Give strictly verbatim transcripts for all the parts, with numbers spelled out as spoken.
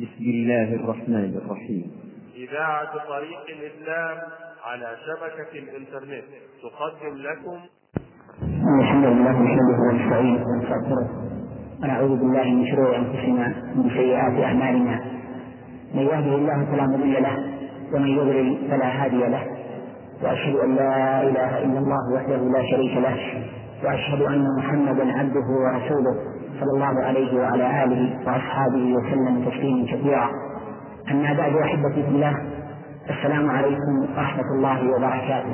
بسم الله الرحمن الرحيم. إذاعة طريق الإسلام على شبكة الإنترنت تقدم لكم الحمد لله نحمده ونستعينه ونستغفره ونعوذ بالله من شرور أنفسنا ومن سيئات أعمالنا، من يهده الله فلا مضل له ومن يضلل فلا هادي له، وأشهد أن لا إله إلا الله وحده لا شريك له، وأشهد أن محمدا عبده ورسوله صلى الله عليه وعلى آله وأصحابه وسلم تسليما كثيرا. أما بعد، أحبتي في الله، السلام عليكم ورحمة الله وبركاته.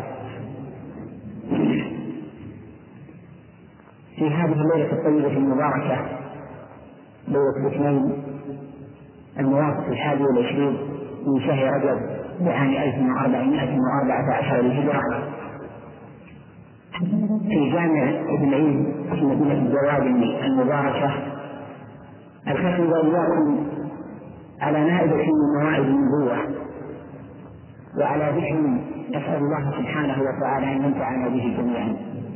في هذه الليلة الطيبة المباركة، ليلة الاثنين الموافق الحادي والعشرين من شهر رجب بعام ألف وأربعمائة وأربعة عشر للهجرة، في جامع ابن عيد في مدينة الجواد المباركة، الختم وإياكم على نائبة من موائد النبوة وعلى ذكر نسأل الله سبحانه وتعالى أن ينفعنا به جميعا.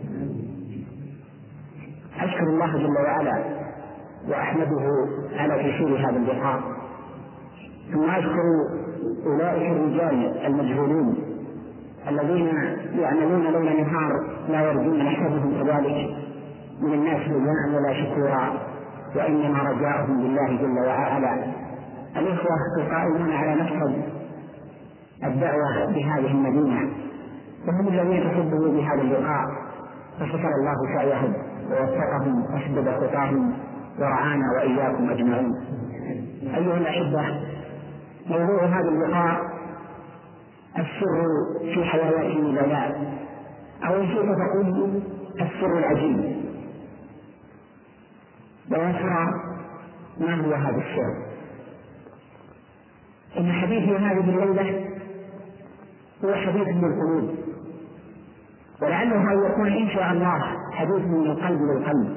أشكر الله جل وعلا وأحمده على تيسير هذا اللقاء، ثم أشكر أولئك الرجال المجهولين الذين يعملون ليل نهار لا يرجون نحسبهم كذلك من الناس رجاء ولا شكورا، وإنما رجاؤهم بالله جل وعلا. الإخوة القائمون على مقصد الدعوة بهذه المدينة وهم الذين تسببوا بهذا اللقاء، فشكر الله سعيهم ووفقهم وسدد خطاهم ورعانا وإياكم أجمعين. أيها الأحبة، موضوع هذا اللقاء السر في حياة النبلاء، أو كيف تقول السر العجيب. ويا ترى ما هو هذا السر؟ إن حديثي هذه الليلة هو حديث من القلوب، ولعله أن يكون إن شاء الله حديث من القلب للقلب،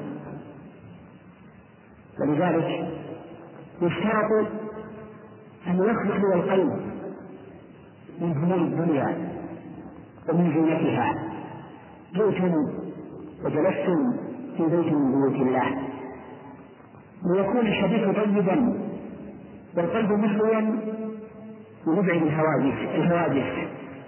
ولذلك يشترط أن يخلق القلب من هموم الدنيا ومن زينتها. جئتم وجلستم في بيت من بيوت الله، ليكون الحديث طيبا والقلب مهويا ويبعد الهواجس الهواجس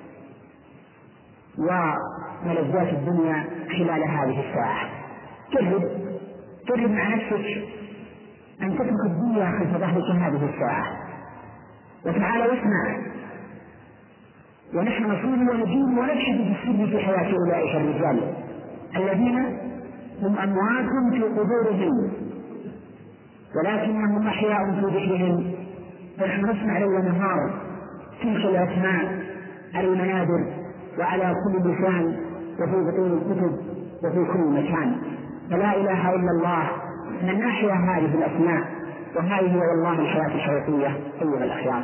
وملذات الدنيا خلال هذه الساعة. جرب جرب مع نفسك أن تترك الدنيا خلف ظهرك هذه الساعة، وتعال واسمع، ونحن نصوم ونجيب ونجحد بالسر في حياة أولئك الرجال الذين هم أموات في قبورهم ولكنهم أحياء في ذكرهم، ونحن نسمع ليل نهار تلك الأسماء على المنابر وعلى كل لسان وفي بطون الكتب وفي كل مكان. فلا إله إلا الله من ناحية هذه الأسماء، وهذه والله الحياة الحقيقية أيها الأخيار.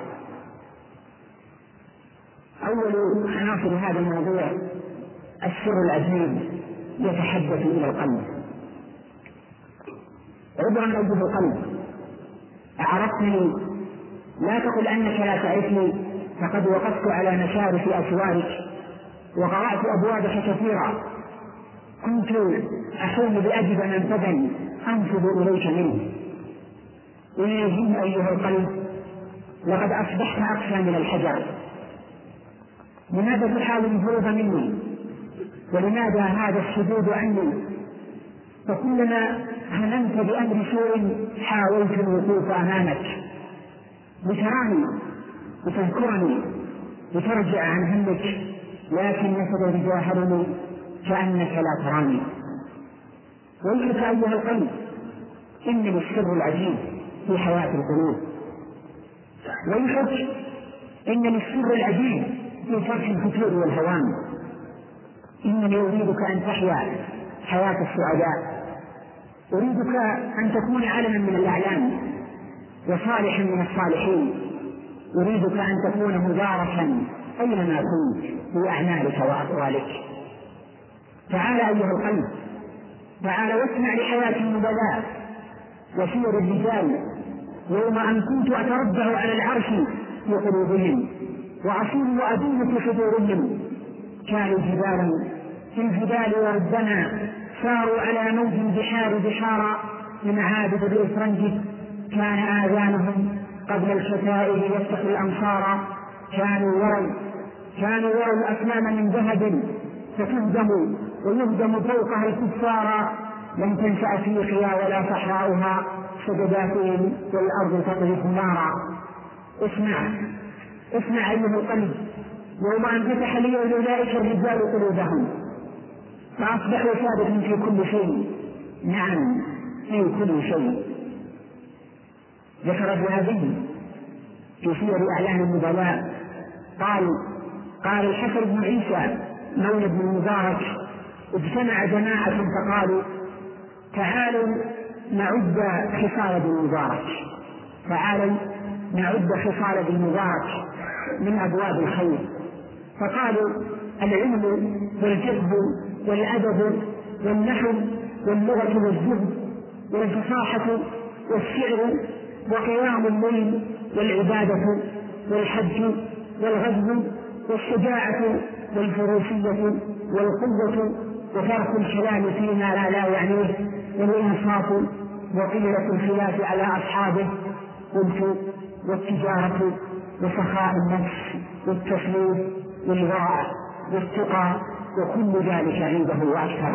أول عناصر هذا الموضوع السر العجيب يتحدث إلى القلب. عبرا أيها القلب، أعرفتني؟ لا تقل أنك لا تعرفني، فقد وقفت على مشارف أسوارك وقرأت أبوابك كثيرا، كنت أحول بأجب منفذا أنفذ إليك منه. ولكن أيها القلب، لقد أصبحت أقسى من الحجر. لماذا تحاول الهروب مني؟ ولماذا هذا الشدود عني؟ فكلما هممت بأمر سوء حاولت الوقوف أمامك لتراني لتذكرني لترجع عن همك، لكنك تجاهلني كأنك لا تراني. ويلك أيها القلب، إنني السر العجيب في حياة القلوب. ويلك إنني السر العجيب في فرح الفتور والهوان. إنني أريدك أن تحيا حياة السعداء، أريدك أن تكون علما من الأعلام وصالحا من الصالحين، أريدك أن تكون مباركا أينما كنت في أعمالك وأقوالك. تعال أيها القلب، تعال واسمع لحياة النبلاء وسير الرجال يوم أن كنت أتربع على العرش في قلوبهم وأصول وأدين في صدورهم. كانوا جبالا في الجبال، وربما ساروا على موج البحار بحارا من عابد الإفرنج، كان آذانهم قبل الشتائر يفتح الأمصار كانوا يروا كانوا يروا الأكمام من ذهب فتهدم ويهدم فوقها الكفار، لم تنشأ أفريقيا ولا صحراؤها سجداتهم والأرض تطرق نارا. اسمع اسمع أيها القلب، يوم أن فتح لي أولئك الرجال قلوبهم فأصبحوا صادقين في كل شيء. نعم في كل شيء. ذكر الذهبي في سير أعلام النبلاء قال قال الحسن بن عيسى مولى بن المبارك اجتمع جماعة فقالوا تعالوا نعد خصال ابن المبارك تعالوا نعد خصال ابن المبارك من أبواب الخير. فقالوا العلم والفقه والأدب والنحو واللغة والزهد والفصاحة والشعر وقيام الليل والعبادة والحج والغزو والشجاعة والفروسية والقوة وترك الكلام فيما لا لا يعنيه والإنصاف وقلة الخلاف على أصحابه والتجارة وسخاء النفس والتسليم والورع والتقى وكل ذلك عنده وأكثر.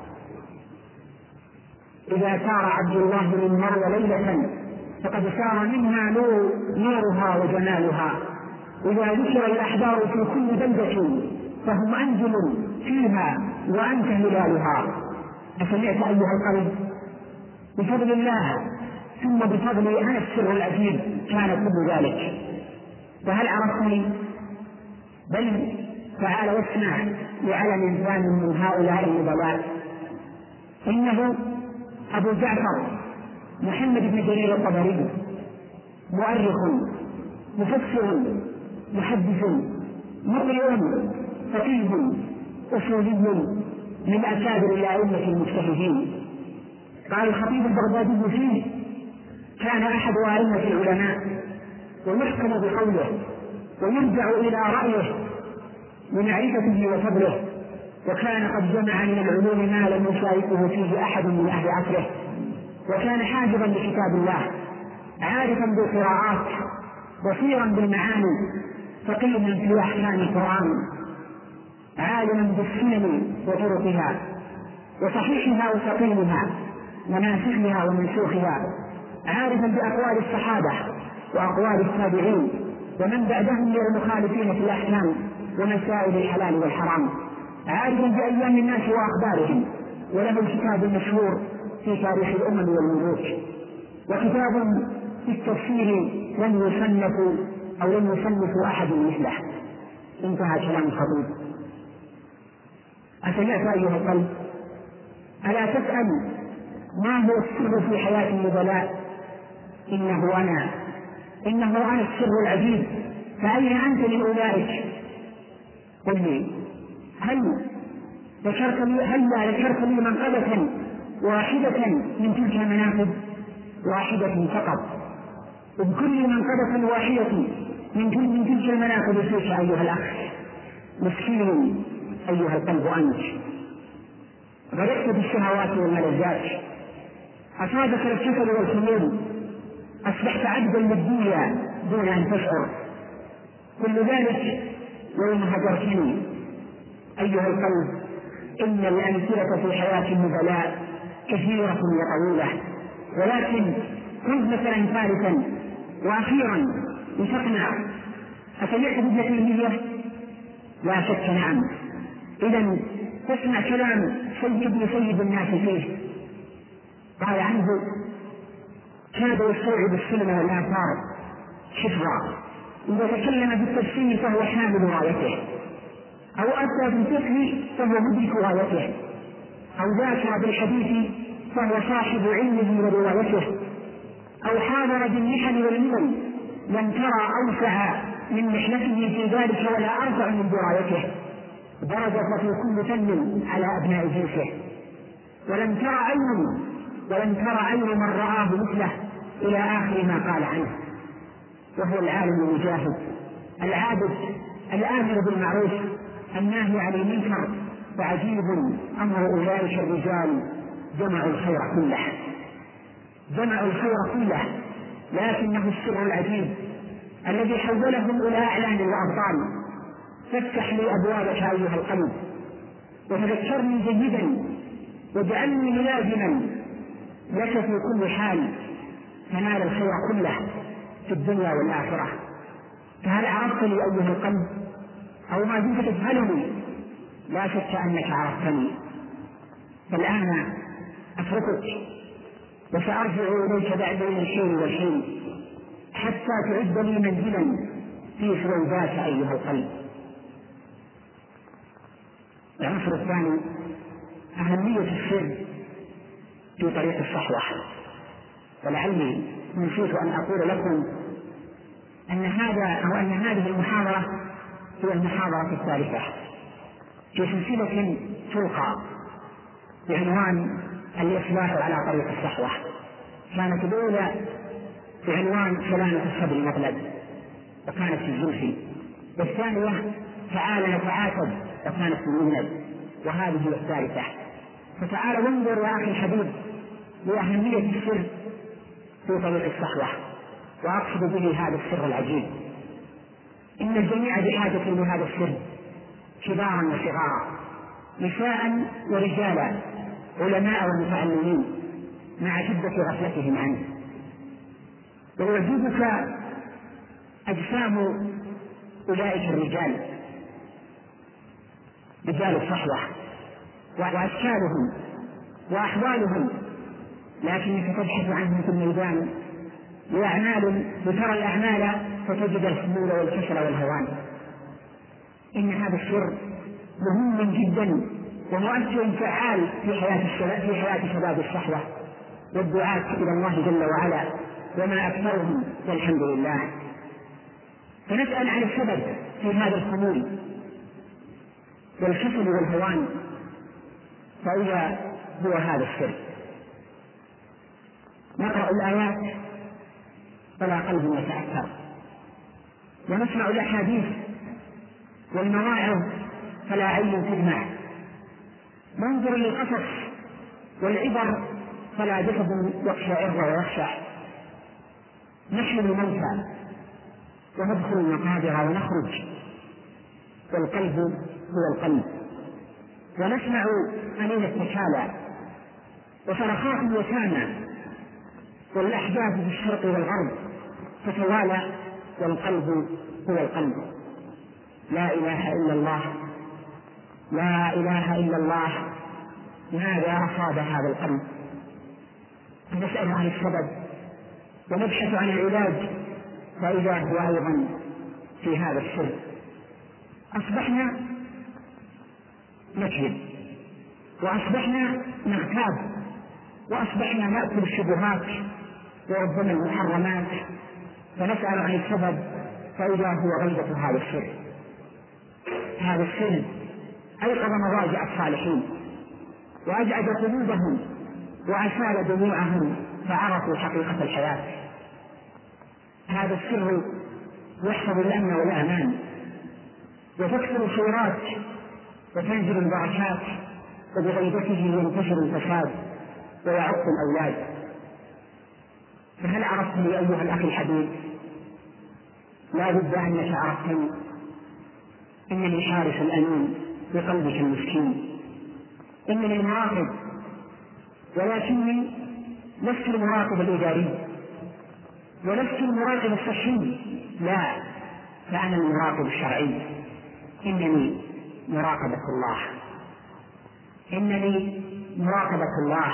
إذا سار عبد الله من مرة ليلة فقد سار منها نور نورها وجمالها. إذا ذكر الأحبار في كل بلدة فهم أنجم فيها وأنت هلالها. أسمعت أيها القلب؟ بفضل الله ثم بفضل أنا السر العجيب كان كل ذلك. فهل عرفتني؟ بل تعال واسمع لعلم ثاني من هؤلاء النبلاء. إنه أبو جعفر محمد بن جرير الطبري، مؤرخ مفسر محدث مقرئ فقيه أصولي من أكابر الأئمة المجتهدين. قال الخطيب البغدادي فيه كان أحد أئمة العلماء ويحكم بقوله ويرجع إلى رأيه لمعرفته وفضله، وكان قد جمع من العلوم ما لم يشاركه فيه أحد من أهل عصره، وكان حاجبا لكتاب الله عارفا بالقراءات بصيرا بالمعاني فقيها في أحكام القرآن عالما بالسنن وطرقها وصحيحها وسقيمها مناسخها ومنسوخها، عارفا بأقوال الصحابة وأقوال التابعين ومن بعدهم من المخالفين في الأحكام ومسائل الحلال والحرام، عارفا بأيام الناس وأخبارهم، وله الكتاب المشهور في تاريخ الأمم والملوك، وكتاب في التفسير لم يصنف أو لم يصنف أحد مثله. انتهى كلام الخطيب. أسمعت أيها القلب؟ ألا تسأل ما هو السر في حياة النبلاء؟ إنه أنا إنه أنا السر العجيب. فأين أنت من أولئك؟ قل لي هل ذكرت لي هل ذكرت لي منقبة واحدة من تلك المناقب؟ واحدة فقط. وبكل منقبة واحدة من تلك المناقب فيك أيها الأخ مسكين أيها القلب أنت. غرقت بالشهوات والملذات، أصابك الكسل والخمول، أصبحت عبدا للدنيا دون أن تشعر. كل ذلك يوم هجرتني أيها القلب. إن الأمثلة في حياة النبلاء كثيرة وطويلة، ولكن كنت مثلا ثالثا وأخيرا لتقنع. أسمعت ابن تيمية؟ لا شك نعم. إذن تسمع كلام سيد سيد الناس فيه. قال عنه كاد يستوعب السنة والآثار حفظا، إذا تكلم بالتفسير فهو حامل رايته، أو أتى بالفقه فهو مدرك غايته، أو ذاكر بالحديث فهو صاحب علمه وروايته، أو حاضر بالمحن والمنن لم ترى أوسع من محنته في ذلك ولا أرفع من درايته، درجة في كل فن على أبناء جنسه، ولم ترى عين ولم ترى عين من رآه مثله إلى آخر ما قال عنه. وهو العالم المجاهد العابد الآمر بالمعروف الناهي عن المنكر. فعجيب أمر أولئك الرجال، جمعوا الخير كله جمعوا الخير كله لكنه السر العجيب الذي حولهم إلى أعلام وأبطال. فافتح لي أبوابك أيها القلب وتذكرني جيدا واجعلني ملازما لك في كل حال تنال الخير كله في الدنيا والآخرة. فهل عرفتني أيها القلب أو ما زلت تجهلني؟ لا شك أنك عرفتني. فالآن أتركك وسأرجع إليك بعد الحين والحين حتى تعد لي منزلا في سويدات أيها القلب. العنصر الثاني أهمية السر في طريق الصحوة. ولعلي نسيت أن أقول لكم أن هذا أو أن هذه المحاضرة هي المحاضرة الثالثة في سلسلة تلقى بعنوان الإصلاح على طريق الصحوة. كانت الأولى بعنوان سلامة الصبر مطلب وكانت في الجلسي، والثانية تعالى نتعاتب وكانت في المهند، وهذه هي الثالثة. فتعالى وانظر يا أخي الحبيب لأهمية السر في طريق الصحوة، وأقصد به هذا السر العجيب. إن الجميع بحاجة لهذا السر، كبارا وصغارا، نساء ورجالا، علماء ومتعلمين، مع شدة غفلتهم عنه. ويعجبك أجسام أولئك الرجال، رجال الصحوة، وأشكالهم وأحوالهم، لكنك تبحث عنهم في الميدان لأعمال، وترى الأعمال فتجد الخمول والكسل والهوان. إن هذا السر مهم جدا ومؤثر فعال في حياة الشباب في حياة شباب الصحوة والدعاة إلى الله جل وعلا، وما أكثرهم والحمد لله. فنسأل عن السبب في هذا الخمول والكسل والهوان، فإذا هو هذا السر. نقرأ الآيات فلا قلب يتأثر، ونسمع الأحاديث والمواعظ فلا عين تدمع، ننظر للقصص والعبر فلا جسد يقشعر ويخشع، نحن الموتى وندخل المقابر ونخرج، والقلب هو القلب، ونسمع أنين التكالى وصرخات اليتامى والأحداث في الشرق والغرب تتوالى، والقلب هو القلب. لا إله إلا الله، لا إله إلا الله. ماذا أصاب هذا القلب؟ نسأل عن السبب ونبحث عن العلاج، فإذا هو أيضا في هذا السر. أصبحنا نكذب، وأصبحنا نغتاب، وأصبحنا نأكل الشبهات وربما المحرمات، فنسأل عن السبب، فإذا هو غيبة هذا السر. هذا السر أيقظ مضاجع الصالحين وأجعد قلوبهم وأسال دموعهم فعرفوا حقيقة الحياة. هذا السر يحفظ الأمن والأمان، وتكثر الخيرات وتنزل البركات، وبغيبته ينتشر الفساد ويعق الأولاد. فهل عرفتني أيها الأخ الحبيب؟ لا بد أنك عرفتني. إنني حارس الأمين بقلبك المسكين، إنني المراقب، ولكني لست المراقب الإداري ولست المراقب الصحي، لا، فأنا المراقب الشرعي. إنني مراقبة الله، إنني مراقبة الله،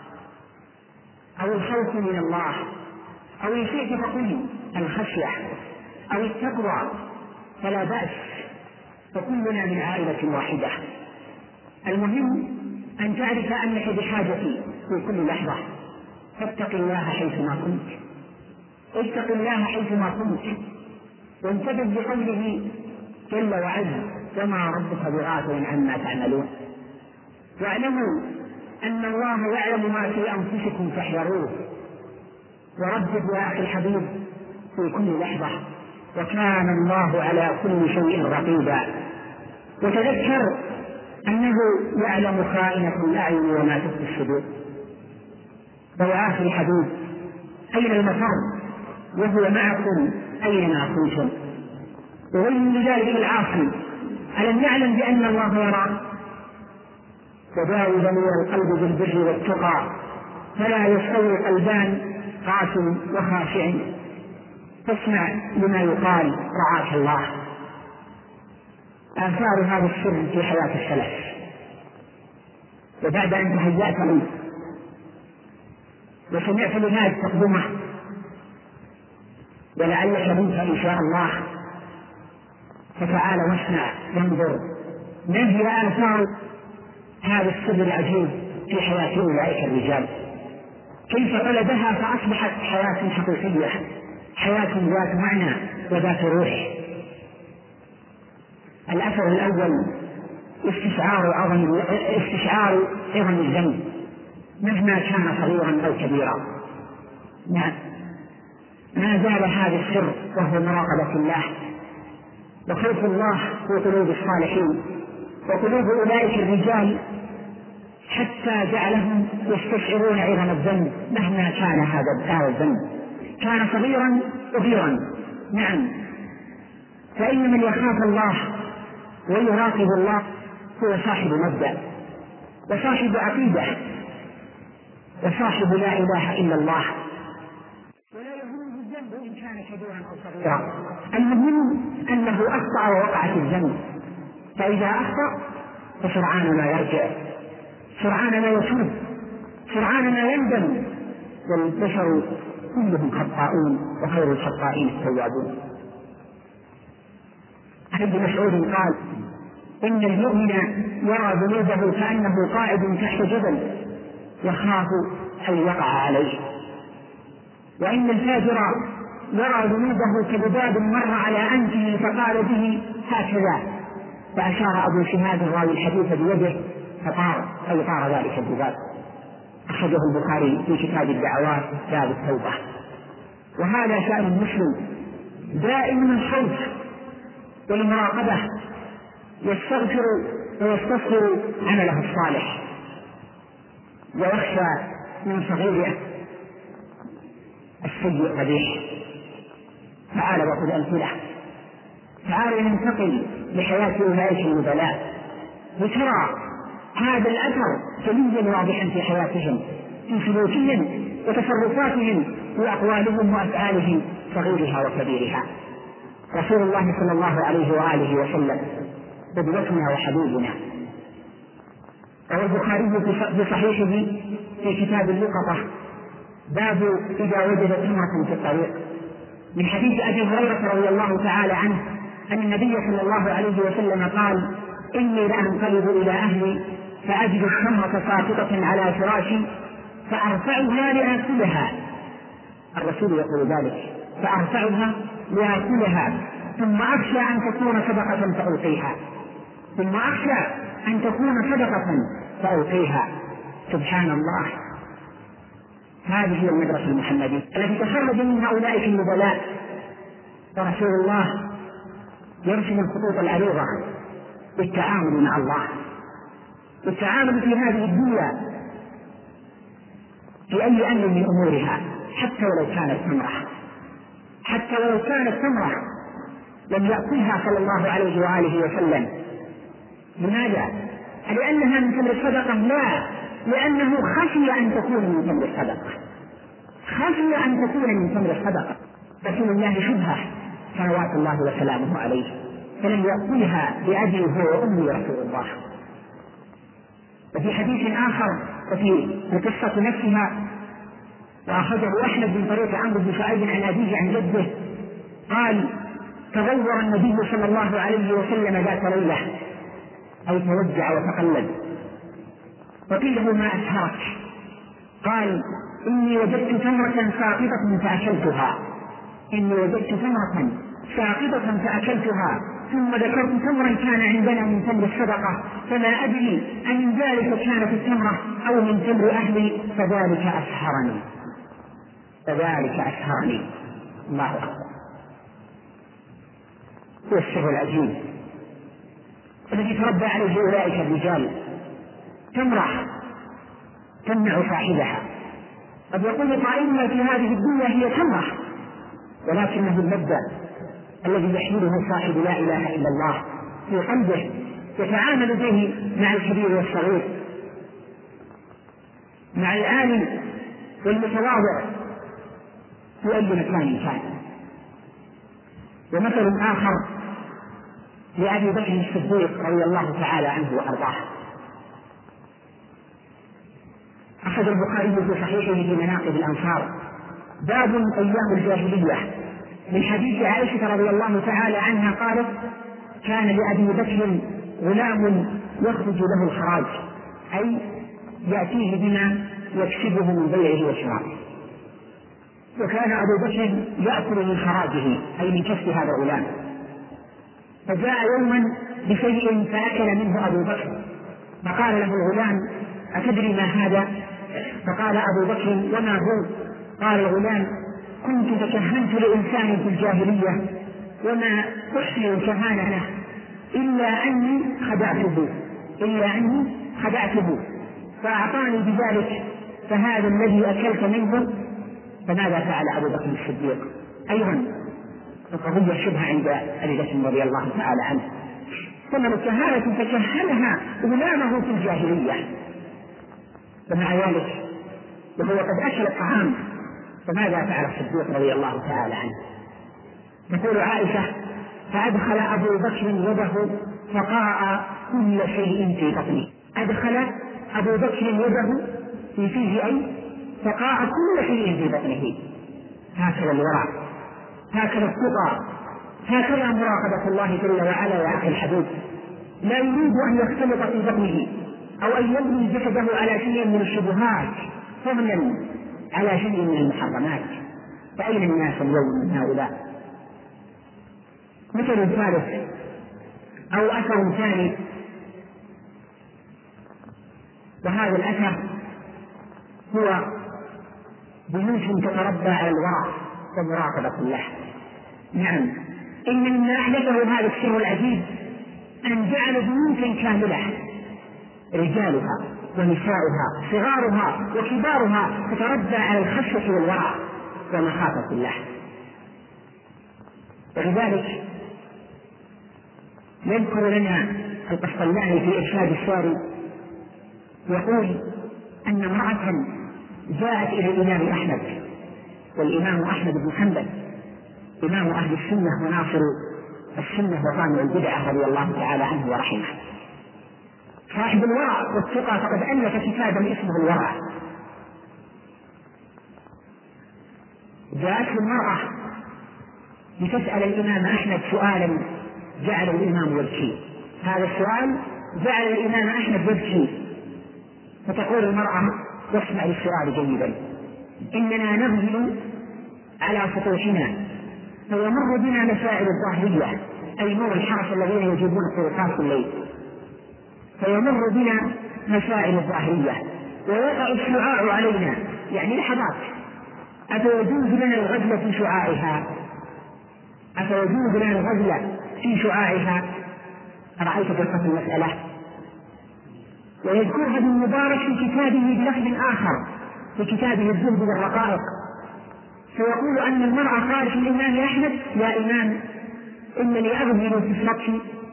أو الخوف من الله، أو إن شئت فقل الخشية أو التقوى، فلا بأس، فكلنا من عائلة واحدة. المهم أن تعرف أنك بحاجتي في كل لحظة، فاتق الله حيثما كنت، اتق الله حيثما كنت، وانتبه بقوله جل وعز: وما ربك بغافل عما تعملون. واعلموا أن الله يعلم ما في أنفسكم فاحذروه، وردد يا أخي الحبيب في كل لحظة: وكان الله على كل شيء رقيبا. وتذكر أنه يعلم خائنة الأعين وما تخفي الصدور. ويا أخي الحبيب، أين المفر وهو معكم أينما كنتم. وويل لذلك العاصي، ألم يعلم بأن الله يرى؟ وداود نور القلب بالبر والتقى، فلا يستوي قلبان قاس وخاشع. فاسمع لما يقال رعاك الله. آثار هذا السر في حياة السلف. وبعد أن تهيأت له وسمعت لناس تقدمه ولعلك منك إن شاء الله، فتعال واسمع وانظر ما هي آثار هذا السر العجيب في حياة أولئك الرجال، كيف طلبها فأصبحت حياة حقيقية، حياة ذات معنى وذات روح. الأثر الأول استشعار عظم استشعار عظم الذنب مهما كان صغيرا أو كبيرا. نعم، ما زال هذا السر وهو مراقبة الله وخوف الله في قلوب الصالحين وقلوب أولئك الرجال، حتى جعلهم يستشعرون عظم الذنب مهما كان هذا الذنب، كان صغيرا كبيرا. نعم، فإن من يخاف الله ويراقب الله هو صاحب مبدأ وصاحب عقيدة وصاحب لا إله إلا الله، ولا يهمه الذنب إن كان كبيرا أو صغيرا. المهم أنه أخطأ ووقعت الذنب، فإذا أخطأ فسرعان ما يرجع، سرعان ما يتوب، سرعان ما يندم. والبشر كلهم خطاؤون وخير الخطائين التوابون. ابن مسعود قال إن المؤمن يرى ذنوبه كأنه قاعد تحت جبل يخاف أن يقع عليه، وإن الفاجر يرى ذنوبه كذباب مر على أنفه فقال به هكذا، فأشار أبو شهاب راوي الحديث بيده فطار أي طار ذلك الذباب. أخرجه البخاري في كتاب الدعوات باب التوبة. وهذا شأن المسلم دائما الخوف والمراقبة، يستغفر ويستصغر عمله الصالح ويخشى من صغيره السيء قبيح. تعال وخذ أمثلة، تعال ننتقل لحياة أولئك النبلاء لترى هذا الأثر جليا واضحا في حياتهم، في سلوكهم وتصرفاتهم وأقوالهم وأفعالهم صغيرها وكبيرها. رسول الله صلى الله عليه وآله وسلم قدوتنا وحبيبنا. روى البخاري في صحيحه في كتاب اللقطة باب إذا وجد تمرة في الطريق من حديث أبي هريرة رضي الله تعالى عنه أن النبي صلى الله عليه وسلم قال إني لأنقلب إلى أهلي فأجد التمرة ساقطة على فراشي فأرفعها لآكلها. الرسول يقول ذلك، فأرفعها لآكلها ثم أخشى أن تكون صدقة فألقيها، ثم أخشى أن تكون صدقة فألقيها. سبحان الله، هذه هي المدرسة المحمدية التي تخرج منها أولئك النبلاء. ورسول الله يرسم الخطوط العريضة بالتعامل مع الله، بالتعامل في هذه الدنيا في أي أمر من أمورها، حتى ولو كانت تمرة، حتى ولو كانت تمرة لم يأكلها صلى الله عليه وآله وسلم. لماذا؟ لأنها من تمر الصدقة؟ لا، لأنه خشي أن تكون من تمر الصدقة، خشي أن تكون من تمر الصدقة. رسول الله شبهه صلوات الله وسلامه عليه، فلم يأكلها بأبي هو وأمي رسول الله. وفي حديث آخر وفي القصة نفسها، وأخذه أحمد بن طريق عمرو بن شعيب عن أبيه عن جده قال تغور النبي صلى الله عليه وسلم ذات ليلة أو توجع وتقلب، وقيل له ما أسهرك؟ قال إني وجدت تمرة ساقطة فأكلتها، إني وجدت تمرة ساقطة فأكلتها، ثم ذكرت تمرا كان عندنا من تمر الصدقة فما أدري أن ذلك كانت التمرة أو من تمر أهلي فذلك أسهرني، فذلك أسهرني. الله أكبر، هو السر العجيب الذي تربى عليه أولئك الرجال. تمرة تمنع صاحبها. قد يقول قائلنا في هذه الدنيا هي تمرة، ولكنه المبدأ الذي يحمله صاحب لا إله إلا الله في قلبه، يتعامل به مع الكبير والصغير، مع العالم والمتواضع في أي مكان كان. ومثل آخر لأبي بكر الصديق رضي الله تعالى عنه وأرضاه، أخرج البخاري في صحيحه في مناقب الأنصار باب أيام الجاهلية من حديث عائشة رضي الله تعالى عنها قالت: كان لأبي بكر غلام يخرج له الخراج، أي يأتيه بما يكسبه من بيعه وشرائه، وكان أبو بكر يأكل من خراجه أي من كسب هذا الغلام. فجاء يوما بشيء فأكل منه أبو بكر، فقال له الغلام: أتدري ما هذا؟ فقال أبو بكر: وما هو؟ قال الغلام: كنت تكهنت لإنسان في الجاهلية وما أحسن الكهانة إلا أني خدعته إلا أني خدعته فأعطاني بذلك، فهذا الذي أكلت منه. فماذا فعل أبو بكر الصديق؟ أيضا القضية شبه عند أبي بكر رضي الله تعالى عنه، ثم الكهانة تكهنها غلامه في الجاهلية، ومع ذلك وهو قد أكل الطعام. فماذا فعل الصديق رضي الله تعالى عنه؟ تقول عائشة: فأدخل أبو بكر يده فقاء كل شيء في بطنه. أدخل أبو بكر يده في فيه أي فقاء كل شيء في بطنه. هكذا الورع، هكذا التقى، هكذا مراقبة الله جل وعلا يا أخي الحبيب. لا يريد أن يختلط في بطنه أو أن يبني جسده على شيء من الشبهات فضلا على شيء من المحرمات. فأين الناس اليوم من هؤلاء؟ مثل ثالث أو أثر ثاني، وهذا الأثر هو بيوت تتربى على الورع ومراقبة الله. نعم، إن مما أحدثه هذا السر العجيب أن جعل بيوتا كاملة رجالها ونساؤها صغارها وكبارها تتربى على الخشية والورع ومخافة الله. ولذلك يذكر لنا القسطلاني في إرشاد الساري يقول أن امرأة جاءت إلى الإمام أحمد، والإمام أحمد بن حنبل إمام أهل السنة وناصر السنة وقامع البدعة رضي الله تعالى عنه ورحمه، صاحب الورع والثقة، فقد ألف كتابا اسمه الورع. جاءت المرأة لتسأل الإمام أحمد سؤالا جعل الإمام يبكي. هذا السؤال جعل الإمام أحمد يبكي، فتقول المرأة: واسمع للسؤال جيدا، إننا نغزل على سطوحنا فيمر بنا مسائل الظاهرية أي نور الحرس الذين يجيبون طرقات الليل، فيمر بنا مسائل الظاهرية ويقع الشعاع علينا، يعني لحظات، أفيجوز لنا الغزل في شعاعها أفيجوز لنا الغزل في شعاعها أرأيت دقة المسألة؟ ويذكرها ابن مبارك في كتابه بلفظ آخر في كتابه الزهد والرقائق، فيقول أن المرأة قالت للإمام أحمد: يا إمام، إنني أغزل في السطح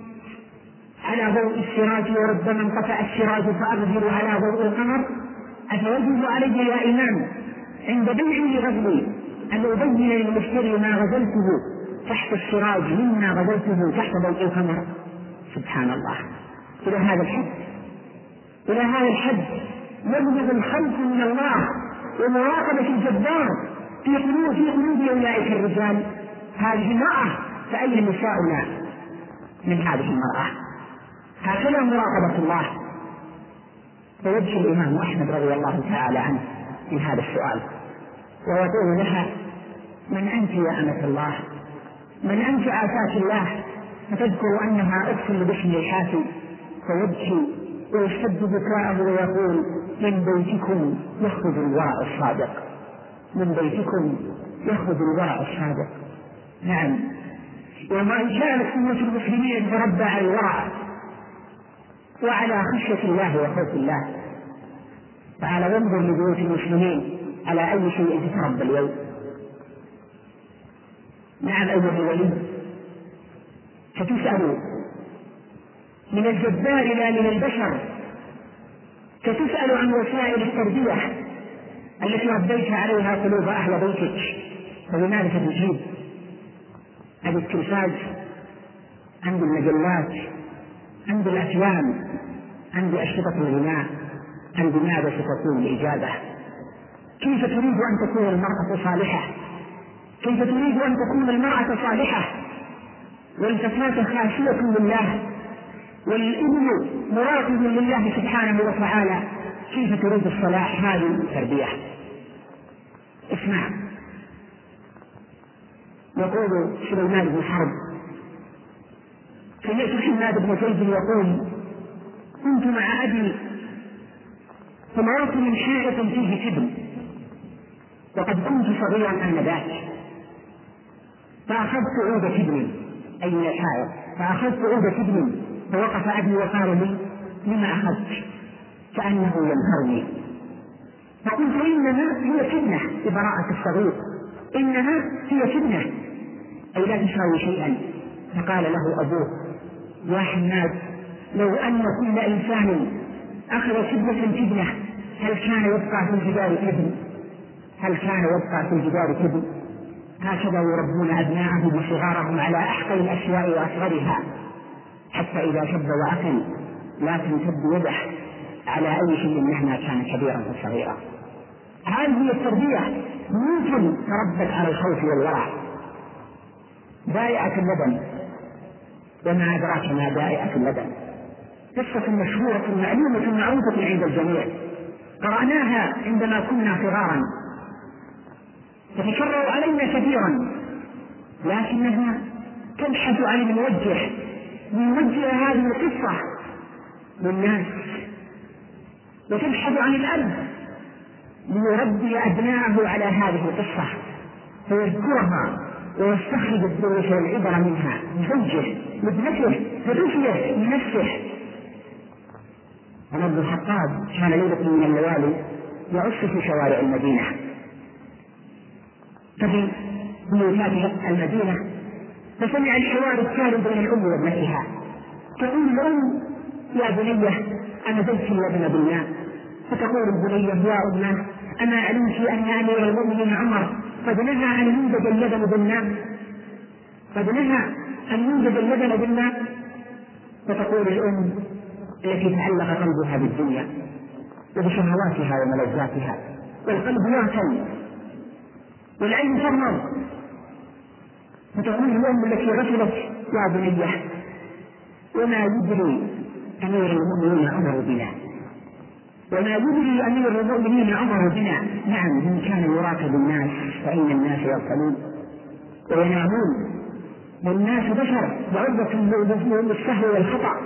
على ضوء السراج وربما انطفأ السراج فأغزل على ضوء القمر، أفيجوز علي يا إمام عند بيعي لغزلي أن أبين للمشتري ما غزلته تحت السراج مما غزلته تحت ضوء القمر؟ سبحان الله، إلى هذا الحد إلى هذا الحد يبلغ الخوف من الله ومراقبة الجبار في قلوب في قلوب أولئك الرجال. هذه المرأة، فأين نساؤنا من هذه المرأة؟ هكذا مراقبة الله. فيبكي الإمام أحمد رضي الله تعالى عنه من هذا السؤال ويقول لها: من أنت يا أمة الله؟ من أنت آتاك الله؟ فتذكر أنها أدخل باسم الحافي، فيبكي ويشتد بكاءه ويقول: من بيتكم يخرج الورع الصادق، من بيتكم يخرج الورع الصادق. نعم، وما إن كانت أمة المسلمين تربى على الورع وعلى خشية الله وخوف الله، فعلى وانظر لبيوت المسلمين على أي شيء تتربى اليوم. نعم أيها الولي، ستسأل من الجبار لا من البشر، ستسأل عن وسائل التربية التي ربيت عليها قلوب أهل بيتك، فبماذا ستجيب؟ عند التلفاز، عند المجلات، عند الأفلام، عند أشرطة الغناء، عند ماذا ستكون الإجابة؟ كيف تريد أن تكون المرأة صالحة؟ كيف تريد أن تكون المرأة صالحة والفتاة خاشية لله والابن مراقب لله سبحانه وتعالى؟ كيف تريد الصلاح؟ هذه التربية. اسمع، يقول سليمان بن حرب: سمعت حماد بن زيد يقول: كنت مع أبي في موطن حائط فيه تبن، وقد كنت صغيرا آنذاك، فأخذت عود تبن، أي من الحائط، فأخذت عود تبن، فوقف أبي وقال لي: لما أخذت؟ كأنه ينهرني. فقلت: إنها هي فتنة ببراءة الصغير، إنها هي فتنة، أي لا تساوي شيئا. فقال له أبوه: يا حماد، لو أن كل إنسان أخذ شدة فتنة هل كان يبقى في الجدار كذب؟ هل كان يبقى في الجدار كذب؟ هكذا يربون أبناءهم وصغارهم على أحقر الأشياء وأصغرها، حتى إذا شب وعقل لا تمتد يده على أي شيء مهما كان كبيرا وصغيرا. هذه هي التربية. ممكن تربت على الخوف والورع. دائعة اللبن، وما أدراك ما دائعة اللبن، قصة مشهورة معلومة معروفة عند الجميع، قرأناها عندما كنا صغارا، تتكرر علينا كثيرا، لكنها تبحث عن الموجه ليوجه هذه القصة للناس، وتبحث عن الأب ليربي أبناءه على هذه القصة، فيذكرها ويستخرج الدروس والعبر منها، يوجه لابنته فدفيه لنفسه. عمر بن الخطاب كان ليلة من الليالي يعش في شوارع المدينة، ففي بيوتات المدينة فسمع الحوار التالي بين الأم وابنتها، تقول الأم: يا بني أنا زدت اللبن بالماء. فتقول البنية: يا أمه أما علمت أن أمير المؤمنين عمر قد نهى أن يوجد اللبن بالماء؟ قد نهى أن يوجد اللبن بالماء. فتقول الأم التي تعلق قلبها بالدنيا وبشهواتها وملذاتها، والقلب يعتل والعين ترمض، فتقول الأم التي غفلت: يا بنية وما يدري أمير المؤمنين عمر بنا، وما يدري أمير المؤمنين عمر بنا. نعم، إن كان يراقب الناس فإن الناس يغفلون وينامون، والناس بشر وعرضة للسهو والخطأ.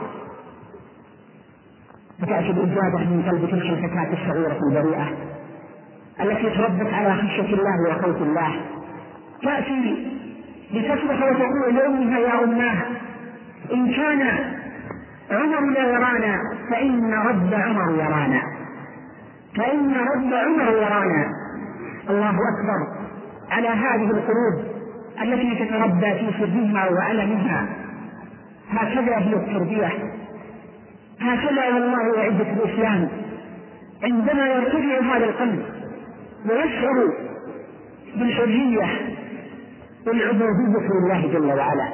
فتأتي الإجابة من قلب تلك الفتاة الصغيرة البريئة التي تربت على خشية الله وخوف الله، تأتي لتصرخ وتقول لأمها: يا أماه إن كان عمر لا يرانا فإن رب عمر يرانا، فإن رب عمر يرانا. الله أكبر على هذه القلوب التي تتربى في سرها وعلمها. هكذا هي التربية، هكذا والله وعزة الإسلام عندما يرتفع هذا القلب ويشعر بالحرية والعبودية لله جل وعلا.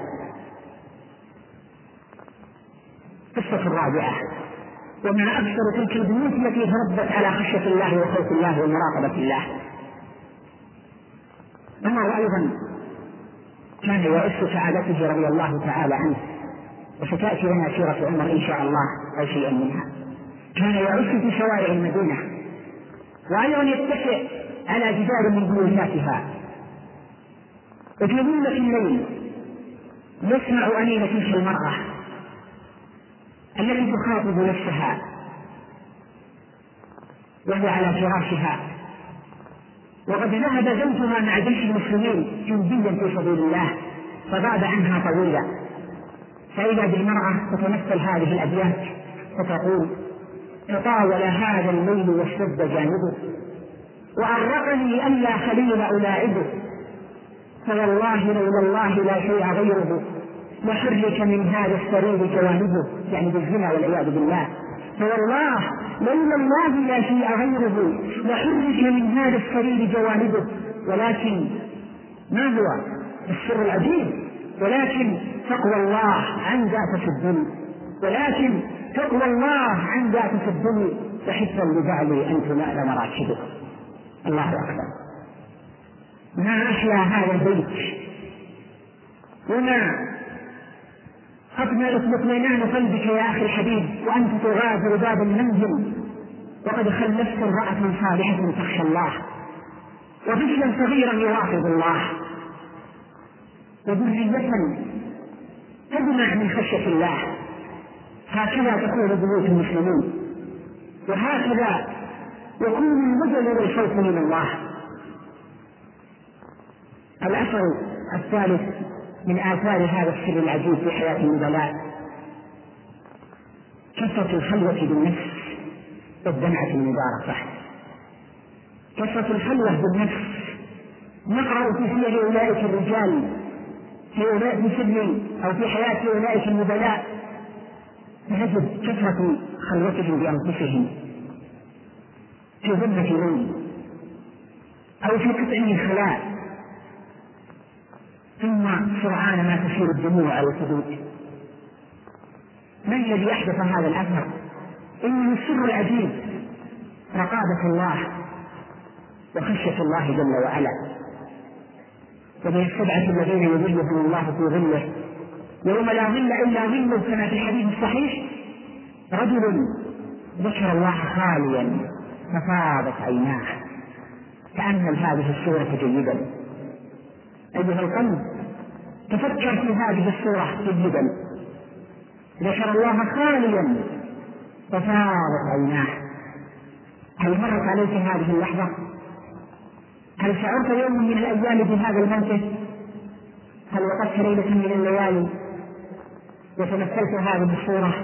قصة الرابعة: وما أكثر تلك البيوت التي تربت على خشية الله وخوف الله ومراقبة الله. عمر أيضا كان يعس سعادته رضي الله تعالى عنه، وستأتي لنا سيرة عمر إن شاء الله أو شيئا منها. كان يعس في شوارع المدينة، وأيضا يتكئ على جدار من بيوتاتها، وفي ظلمة الليل يسمع أنين تلك المرأة التي تخاطب نفسها وهي على فراشها، وقد ذهب زوجها مع جيش المسلمين جنديا في سبيل الله فغاب عنها طويلا، فإذا بالمرأة تتمثل هذه الأبيات فتقول: تطاول هذا الليل واشتد جانبه، وأرقني ألا خليل ألاعبه، فوالله لولا الله لا شيء غيره لحرك من هذا السرير جوانبه، يعني بالزنا والعياذ بالله. فوالله لولا الله لا شيء غيره لحرك من هذا السرير جوانبه. ولكن ما هو السر العجيب؟ ولكن تقوى الله عن ذات الدنيا، ولكن تقوى الله عن ذات الدنيا فحفظا لبعلي أن تنال مراكبه. الله أكبر. ما أحلى هذا البيت وما أطمئن اطمئنان قلبك يا أخي الحبيب وأنت تغادر باب المنزل وقد خلفت امرأة صالحة تخشى الله، وطفلا صغيرا يراقب الله، وذرية تدمع من خشية الله. هكذا تكون بيوت المسلمين، وهكذا يكون الوجل والخوف من الله. الأثر الثالث من آثار هذا السر العجيب في حياة النبلاء كثرة الخلوة بالنفس والدمعة المباركة. كثرة الخلوة بالنفس. نقرأ في سير أولئك الرجال في أولئك سر أو في حياة أولئك النبلاء نجد كثرة خلوتهم بأنفسهم في ظلمة ليل أو في قطع من خلاء، ثم سرعان ما تسير الدموع على الخدود. ما الذي أحدث هذا الأثر؟ إنه السر العجيب رقابة الله وخشية الله جل وعلا. ومن السبعة الذين يظلهم الله في ظله يوم لا ظل إلا ظله كما في الحديث الصحيح رجل ذكر الله خاليا ففاضت عيناه. تأمل هذه السورة جيدا أيها القلب، تفكر في هذه السورة جيدا. ذكر الله خاليا ففاضت عيناه. هل مرت عليك هذه اللحظة؟ هل شعرت يوم من الأيام بهذا الموقف؟ هل وقفت ليلة من الليالي وتمثلت هذه الصورة؟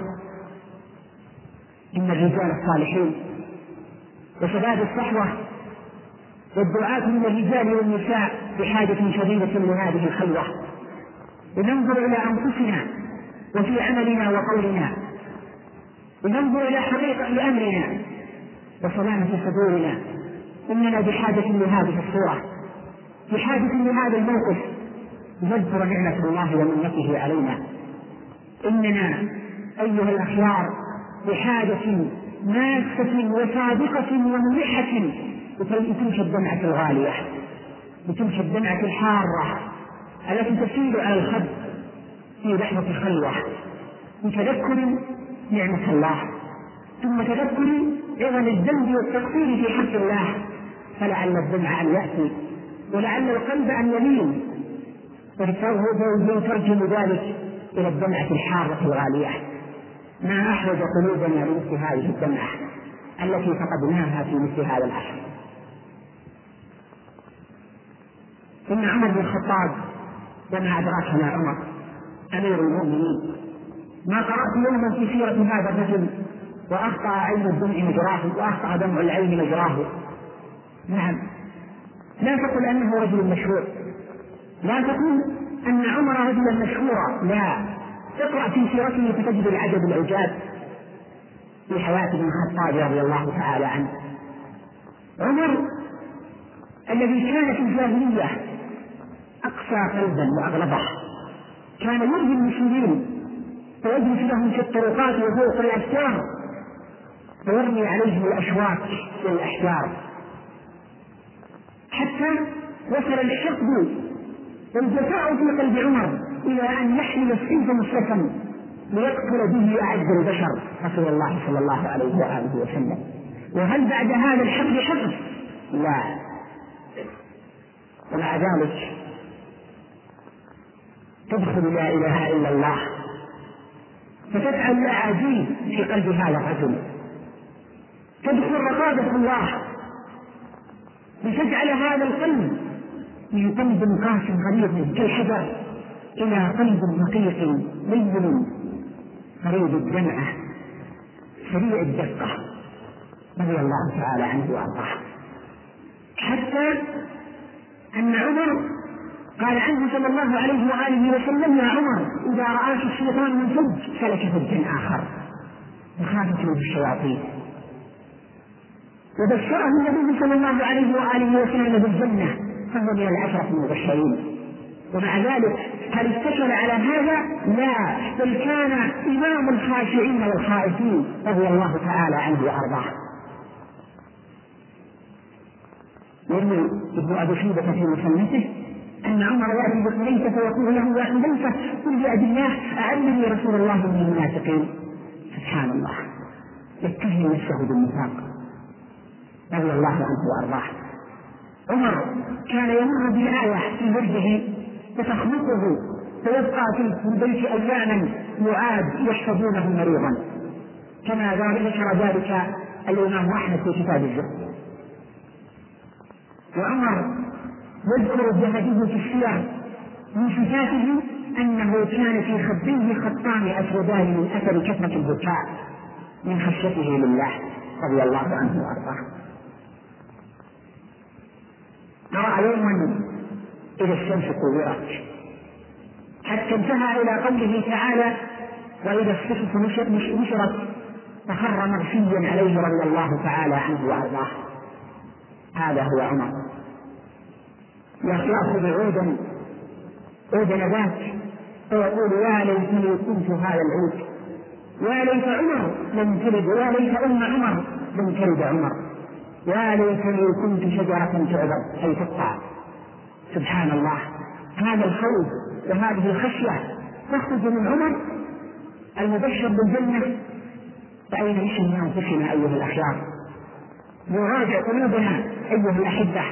إن الرجال الصالحين وشباب الصحوة والدعاة من الرجال والنساء بحاجة شديدة لهذه الخلوة، لننظر إلى أنفسنا وفي عملنا وقولنا، وننظر إلى حقيقة أمرنا وسلامة صدورنا. إننا بحاجة لهذه الصورة، بحاجة لهذا الموقف نذكر نعمة الله ومنته علينا. إننا أيها الأخيار بحاجة ماسة وصادقة وملحة لتلك الدمعة الغالية، لتلك الدمعة الحارة التي تسيل على الخد في لحظة الخلوة، بتذكر نعمة الله ثم تذكر عظم الذنب والتقصير في حق الله، فلعل الدمع أن يأتي ولعل القلب أن يميل ويترجم ذلك إلى الدمعة الحارة الغالية. ما أحرج قلوبنا لمثل هذه الدمعة التي فقدناها في مثل هذا العصر. إن عمر بن الخطاب وما أدراك ما عمر أمير المؤمنين، ما قرأت يوما في سيرة هذا الرجل وأخطأ عين الدمع مجراه وأخطأ دمع العين مجراه. نعم، لا تقل أنه رجل مشهور، لا تقول أن عمر رجلا مشهورا، لا، اقرأ في سيرته فتجد العجب العجاب في حياة ابن الخطاب رضي الله تعالى عنه. عمر الذي كان في الجاهلية أقسى قلبا وأغلبه، كان يؤذي المسلمين فيجلس لهم في الطرقات وفوق الأشجار ويرمي عليهم الأشواك والأحجار، حتى وصل الحقد والجفاء في قلب عمر إلى أن يحمل السيف مسلسا ليقتل به أعز البشر رسول الله صلى الله عليه وآله وسلم. وهل بعد هذا الحقد حقد؟ لا. ومع ذلك تدخل لا إله إلا الله فتفعل الأعاجيب في قلب هذا الرجل، تدخل رقابة الله لتجعل هذا القلب من قلب قاس غليظ كالحجر إلى قلب رقيق لين قريب الدمعة سريع الدقة رضي الله تعالى عنه وأرضاه. حتى أن عمر قال عنه صلى الله عليه وآله وسلم: يا عمر، إذا رآك الشيطان من فج فلك فج آخر، مخافة من الشياطين. وبشره النبي صلى الله عليه وآله وسلم بالجنة، فهو من العشرة المبشرين. ومع ذلك هل استشهد على هذا؟ لا، بل كان إمام الخاشعين والخائفين رضي الله تعالى عنه وأرضاه. يروي ابن أبي شيبة في مصنفه أن عمر يأتي بحذيفة فيقول له: يا حذيفة، قل بأبي الله أعلمني رسول الله من المنافقين. سبحان الله، يتهم نفسه بالنفاق رضي الله عنه وأرضاه. عمر كان يمر بالآية في ورده فتخلقه فيبقى في البيت أياما يعاد يحفظونه مريضا، كما ذكر ذلك الإمام أحمد في كتاب الزهد. وعمر يذكر الذهبي في السير من صفاته أنه كان في خديه خطان أسودان من أثر كثرة البكاء من خشيته لله رضي الله عنه وأرضاه. نرى يوما إذا الشمس كورت، حتى انتهى إلى قوله تعالى: وإذا الصحف نشرت فخر مغشيا عليه رضي الله تعالى عنه وأرضاه. هذا هو عمر، يأخذ عودا عود نبات فيقول: يا ليتني كنت هذا العود، يا ليت عمر لم تلد، ويا ليت أم عمر لم تلد عمر، يا ليتني كنت شجرة تعبد أي تقطع. سبحان الله، هذا الخوف وهذه الخشية تخرج من عمر المبشر بالجنة. فأين نحن من أنفسنا أيها الأخيار؟ نراجع قلوبنا أيها الأحبة.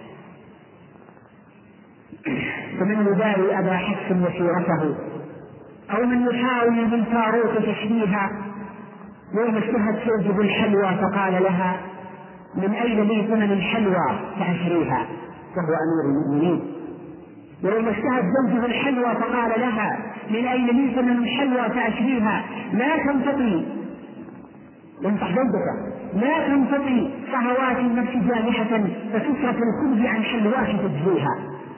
فمن يبالي أبا حفص وسيرته، أو من يحاول بالفاروق تشبيها، يوم اشتهت زوجه الحلوى فقال لها: من أين لي ثمن الحلوى فأشريها، وهو أمير المؤمنين. يوم اشتهت زوجه الحلوى فقال لها: من أين لي ثمن الحلوى فأشريها، لا تنتقي، ينصح زوجته: لا تنتقي شهوات النفس جانحة فكثرة الخبز عن حلواك تجزيها.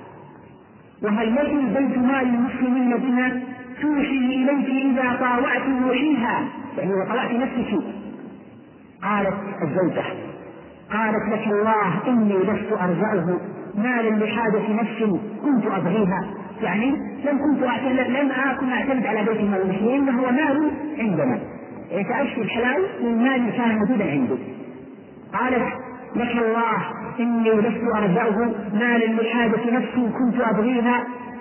وهل لك بيت مال المسلمين بها توحي إليك إذا طاوعت يوحيها، يعني وطلعت نفسك. قالت الزوجة: قالت لك الله إني لست أرجعه مالا لحاجة نفس كنت أبغيها، يعني لم كنت أعتمد لم أكن أعتمد على بيت مال المسلمين، إنه هو مال عندنا، يتأشي الحلال من مال كان موجودا عندي. قالت: لك الله إني لست أرجعه مالا لحاجة نفسي كنت أبغيها.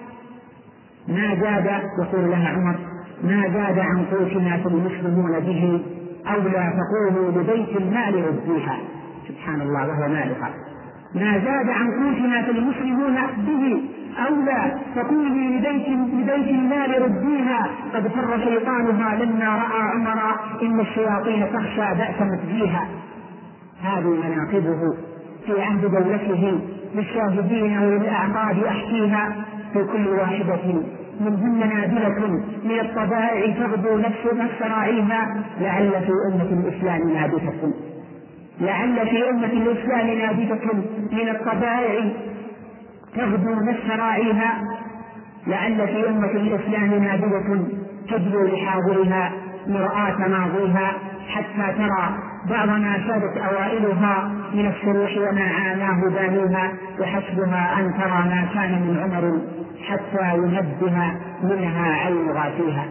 ما زاد، يقول لها عمر: ما زاد عن قوتنا فالمسلمون به أولى تقولوا لبيت المال رديها. سبحان الله، وهو مالها. ما زاد عن قوتنا فالمسلمون به أولى تقولي لبيت, لبيت المال رديها، قد فر شيطانها لما رأى عمر إن الشياطين تخشى بأس متجيها. هذه مناقبه في عهد دولته للشاهدين وللأعقاب أحكيها، في كل واحدة منهن نادلة من الطبائع تغدو نفس نفس راعيها، لعل في أمة الإسلام نادلة لعل في أمة الإسلام نادلة من الطبائع تغدو نفس راعيها، لعل في أمة الإسلام نادلة تجلو لحاضرها مرآة ماضيها، حتى ترى بعض ما شادت أوائلها من السروح وما عاناه بانوها، وحسبها أن ترى ما كان من عمر حتى ينبه منها عين غافيها.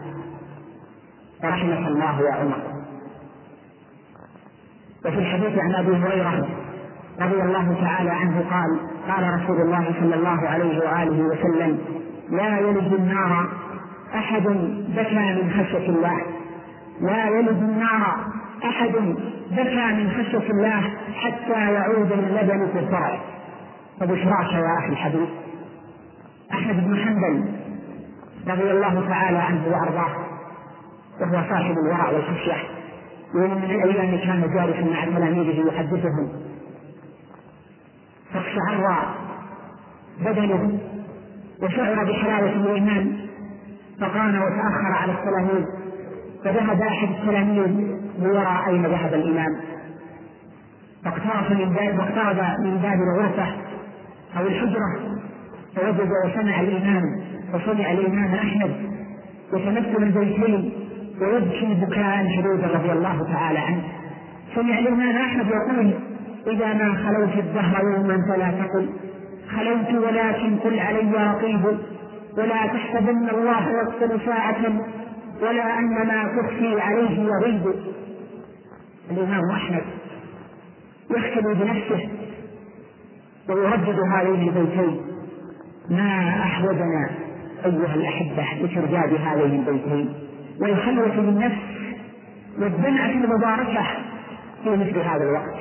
رحمك الله يا عمر. وفي الحديث عن أبي هريرة رضي الله تعالى عنه قال: قال رسول الله صلى الله عليه وآله وسلم: لا يلج النار أحد بكى من خشية الله، لا يلج النار أحد بكى من خشية الله حتى يعود اللبن في الفرع. فبشراك يا أخي الحبيب. أحمد بن حنبل رضي الله تعالى عنه وأرضاه، وهو صاحب الورع والخشية، ومن من الأيام كان جالسا مع تلاميذه يحدثهم، فاقشعر بدنه وشعر بحلاوة الإيمان، فقام وتأخر على التلاميذ، فذهب أحد التلاميذ ليرى أين ذهب الإمام، فاقترب من باب واقترب من باب الغرفة أو الحجرة، فوجد وسمع الإمام وسمع الإمام أحمد يتمثل البيتين ويبكي بكاء شديدا رضي الله تعالى عنه. سمع الإمام أحمد يقول: إذا ما خلوت الدهر يوما فلا تقل خلوت ولكن قل علي رقيب، ولا تحسبن الله يغفر ساعة ولا أن ما تخفي عليه يغيب. الإمام أحمد يختم بنفسه ويردد هذين البيتين: ما أحوجنا أيها الأحبة لترداد هذين البيتين والخلوة بالنفس والدمعة المباركة في مثل هذا الوقت.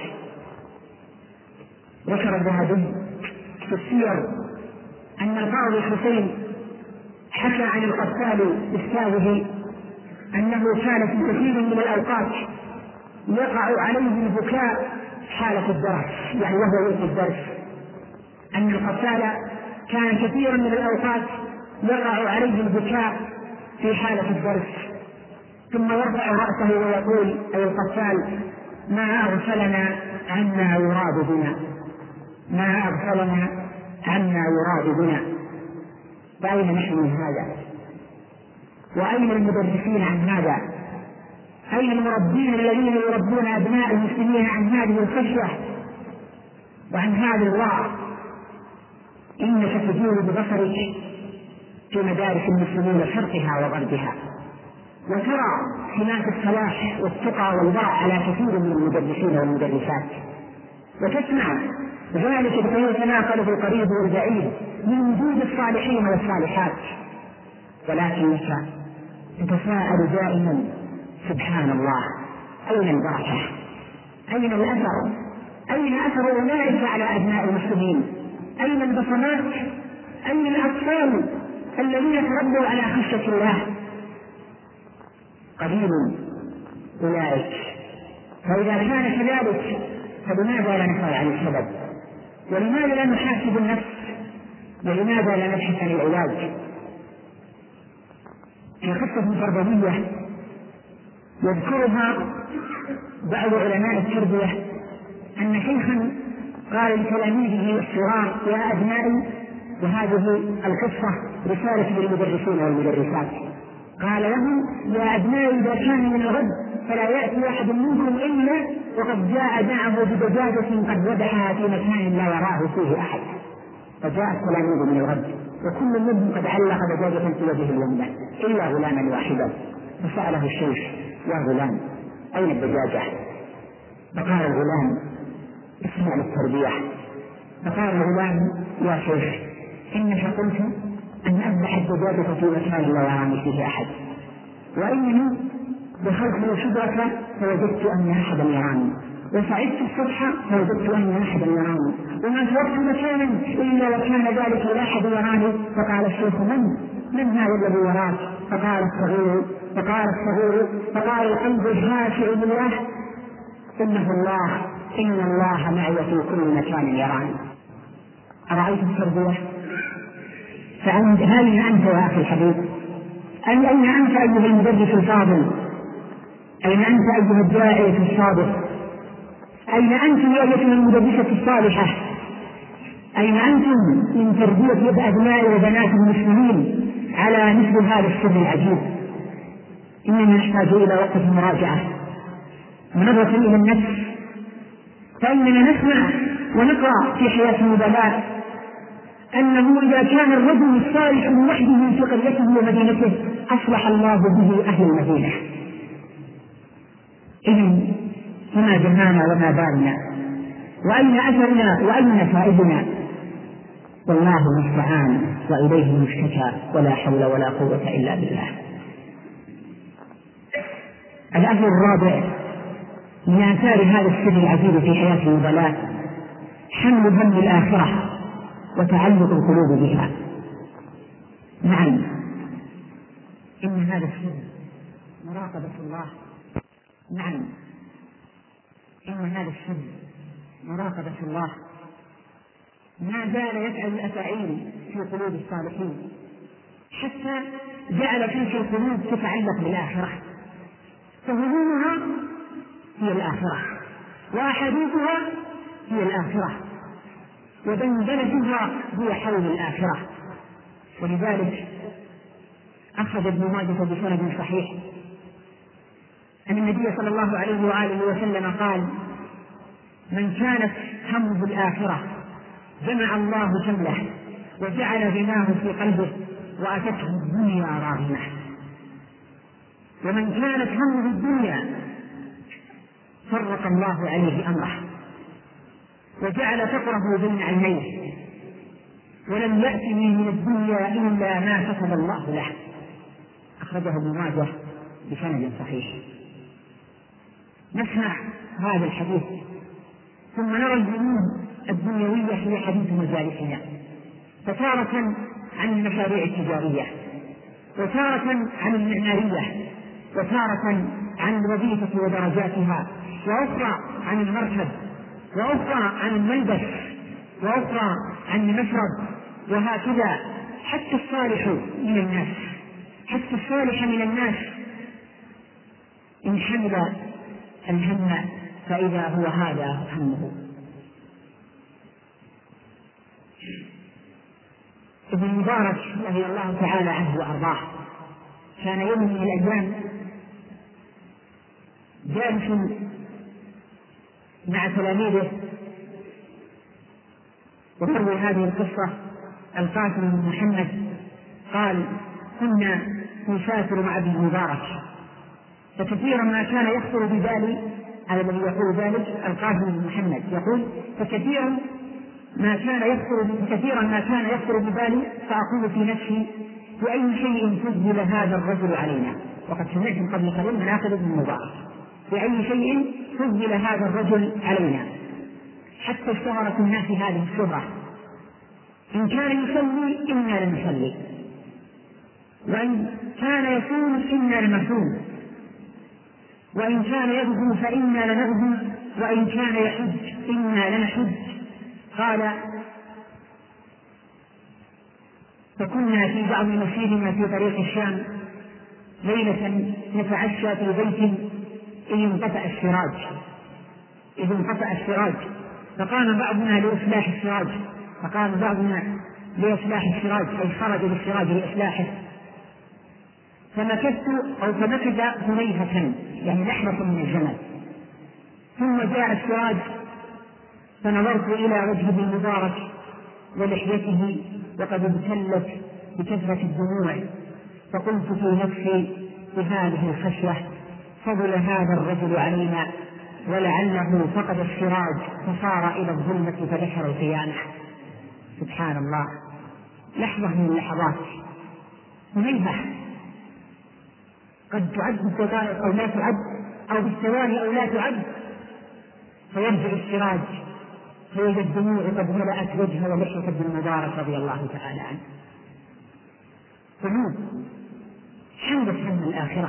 ذكر الذهبي في السير أن القاضي حسين حكى عن القتال أستاذه أنه كان في كثير من الأوقات يقع عليه البكاء حالة الدرس، يعني وهو يلقي الدرس، أن القتال كان كثيرا من الأوقات يقع عليه البكاء في حالة الدرس، ثم يرفع رأسه ويقول أي القتال: ما أغفلنا عما يراد بنا، ما أغفلنا عما يراد بنا. فأين نحن من هذا؟ وأين المدرسين عن هذا؟ أين المربين الذين يربون أبناء المسلمين عن هذه الخشية وعن هذا الورع؟ إنك تدور ببصرك في مدارس المسلمين شرقها وغربها وترى سمات الصلاح والتقى والورع على كثير من المدرسين والمدرسات، وتسمع ذلك بما يتناقل في القريب والبعيد من وجود الصالحين والصالحات، ولكنك تتساءل دائما: سبحان الله، أين البركة؟ أين الأثر؟ أين أثر أولئك على أبناء المسلمين؟ أين البصمات؟ أين الأطفال الذين تربوا على خشية الله؟ قليل أولئك. فإذا كان كذلك فلماذا لا نسأل عن السبب؟ ولماذا لا نحاسب النفس؟ ولماذا لا نبحث عن العلاج؟ في قصة تربوية يذكرها بعض علماء التربية أن شيخا قال لتلاميذه الصغار: يا أبنائي، وهذه القصة رسالة للمدرسين والمدرسات، قال لهم: يا أبنائي، إذا كان من الغد فلا يأتي أحد منكم إلا وقد جاء معه بدجاجة قد ذبحها في مكان لا يراه فيه أحد. فجاء التلاميذ من الغد وكل منهم قد علق دجاجة في وجه اليمنى إلا غلاما واحدا، فسأله الشيخ: يا غلام، أين الدجاجة؟ فقال الغلام: اسمع للتربية. فقال الغلام: يا شيخ، إنك قلت أن أذبح الدجاجة في مكان لا يراني فيه أحد، وإنني دخلت الشجرة فوجدت أن أحدا يراني، وصعدت السطح فوجدت أن أحدا يراني، وما تركت مكانا إلا وكان ذلك لا أحد يراني. فقال الشيخ: من من هذا الذي يراك؟ فقال الصغير فقال الصغير فقال القلب الخاشع بالله: إنه الله، إن الله معي في كل مكان يراني. أرأيت التربية؟ فأين أنت يا أخي الحبيب؟ أين أنت أيها المدرس الفاضل؟ أين أنت أيها الداعية الصادق؟ أين أنتم يا أيها المدرسة الصالحة؟ أين أنتم من تربية أبناء وبنات المسلمين على مثل هذا السر العجيب؟ إننا نحتاج إلى وقت مراجعة ونظرة إلى النفس، فإننا نسمع ونقرأ في حياة النبلاء أنه إذا كان الرجل الصالح لوحده في قريته ومدينته أصلح الله به أهل المدينة. إذن فما جمعنا وما بالنا، وأين أثرنا وأين نتائجنا؟ والله المستعان وإليه المشتكى، ولا حول ولا قوة إلا بالله. الأثر الرابع من آثار هذا السر العجيب في حياة النبلاء حمل هم الآخرة وتعلق القلوب بها. نعم، إن هذا السر مراقبة الله. نعم، إن هذا السر مراقبة الله ما زال يفعل الأفاعيل في قلوب الصالحين، حتى جعل تلك القلوب تتعلق بالآخرة، فهمومها هي الآخرة وأحاديثها هي الآخرة، ودندنتها هي حول الآخرة. ولذلك أخرج ابن ماجه بسند صحيح أن النبي صلى الله عليه وآله وسلم قال: من كانت همه الآخرة جمع الله شمله وجعل غناه في قلبه وأتته الدنيا راغمة، ومن كانت همه الدنيا فرق الله عليه أمره وجعل فقره بين عينيه، ولم يأته من الدنيا إلا ما كتب الله له. أخرجه ابن ماجه بسند صحيح. نسمع هذا الحديث ثم نرى الجنون الدنيوية في حديث مجالسنا، فتارة عن المشاريع التجارية، وتارة عن المعمارية، وتارة عن الوظيفة ودرجاتها، وأخرى عن المركب، وأخرى عن الملبس، وأخرى عن المشرب، وهكذا حتى الصالح من الناس حتى الصالح من الناس إن حمل الهم فإذا هو هذا همه. ابن المبارك رضي الله تعالى عنه وأرضاه كان يوم من الأيام جالس مع تلاميذه، وتروي هذه القصة القاسم بن محمد قال: كنا نسافر مع ابن المبارك، فكثيرا ما كان يخطر ببالي، هذا الذي يقول ذلك القاسم بن محمد يقول: فكثيرا ما كان يخطر كثيرا ما كان يخطر ببالي فأقول في نفسي: بأي شيء فضل هذا الرجل علينا؟ وقد سمعتم قبل قليل مناقب ابن المبارك: بأي شيء فضل هذا الرجل علينا؟ حتى اشتهرت الناس هذه الشهرة: إن كان يصلي إنا لنصلي، وإن كان يصوم إنا لنصوم، وإن كان يغزو فإنا لنغزو، وإن كان يحج إنا لنحج. قال: فكنا في بعض مسيرنا في طريق الشام ليلة نتعشى في بيت إذ انقطع السراج إذ انقطع السراج فقام بعضنا لإصلاح السراج فقام بعضنا لإصلاح السراج أي خرج بالسراج لإصلاحه، فمكثت أو فمكث هنيهة يعني لحظة من الزمن، ثم جاء السراج فنظرت إلى وجه ابن المبارك ولحيته وقد ابتلت بكثرة الدموع، فقلت في نفسي بهذه الخشية: فضل هذا الرجل علينا ولعله فقد السراج فصار إلى الظلمة فذكر القيامة. سبحان الله، لحظة من اللحظات هنيهة قد تعد بالدقائق أو لا تعد، أو بالثواني أو لا تعد، فيرجع السراج فوجد الدموع قد ملأت وجهه ولحية ابن المبارك رضي الله تعالى عنه. قلوب حملت هم الآخرة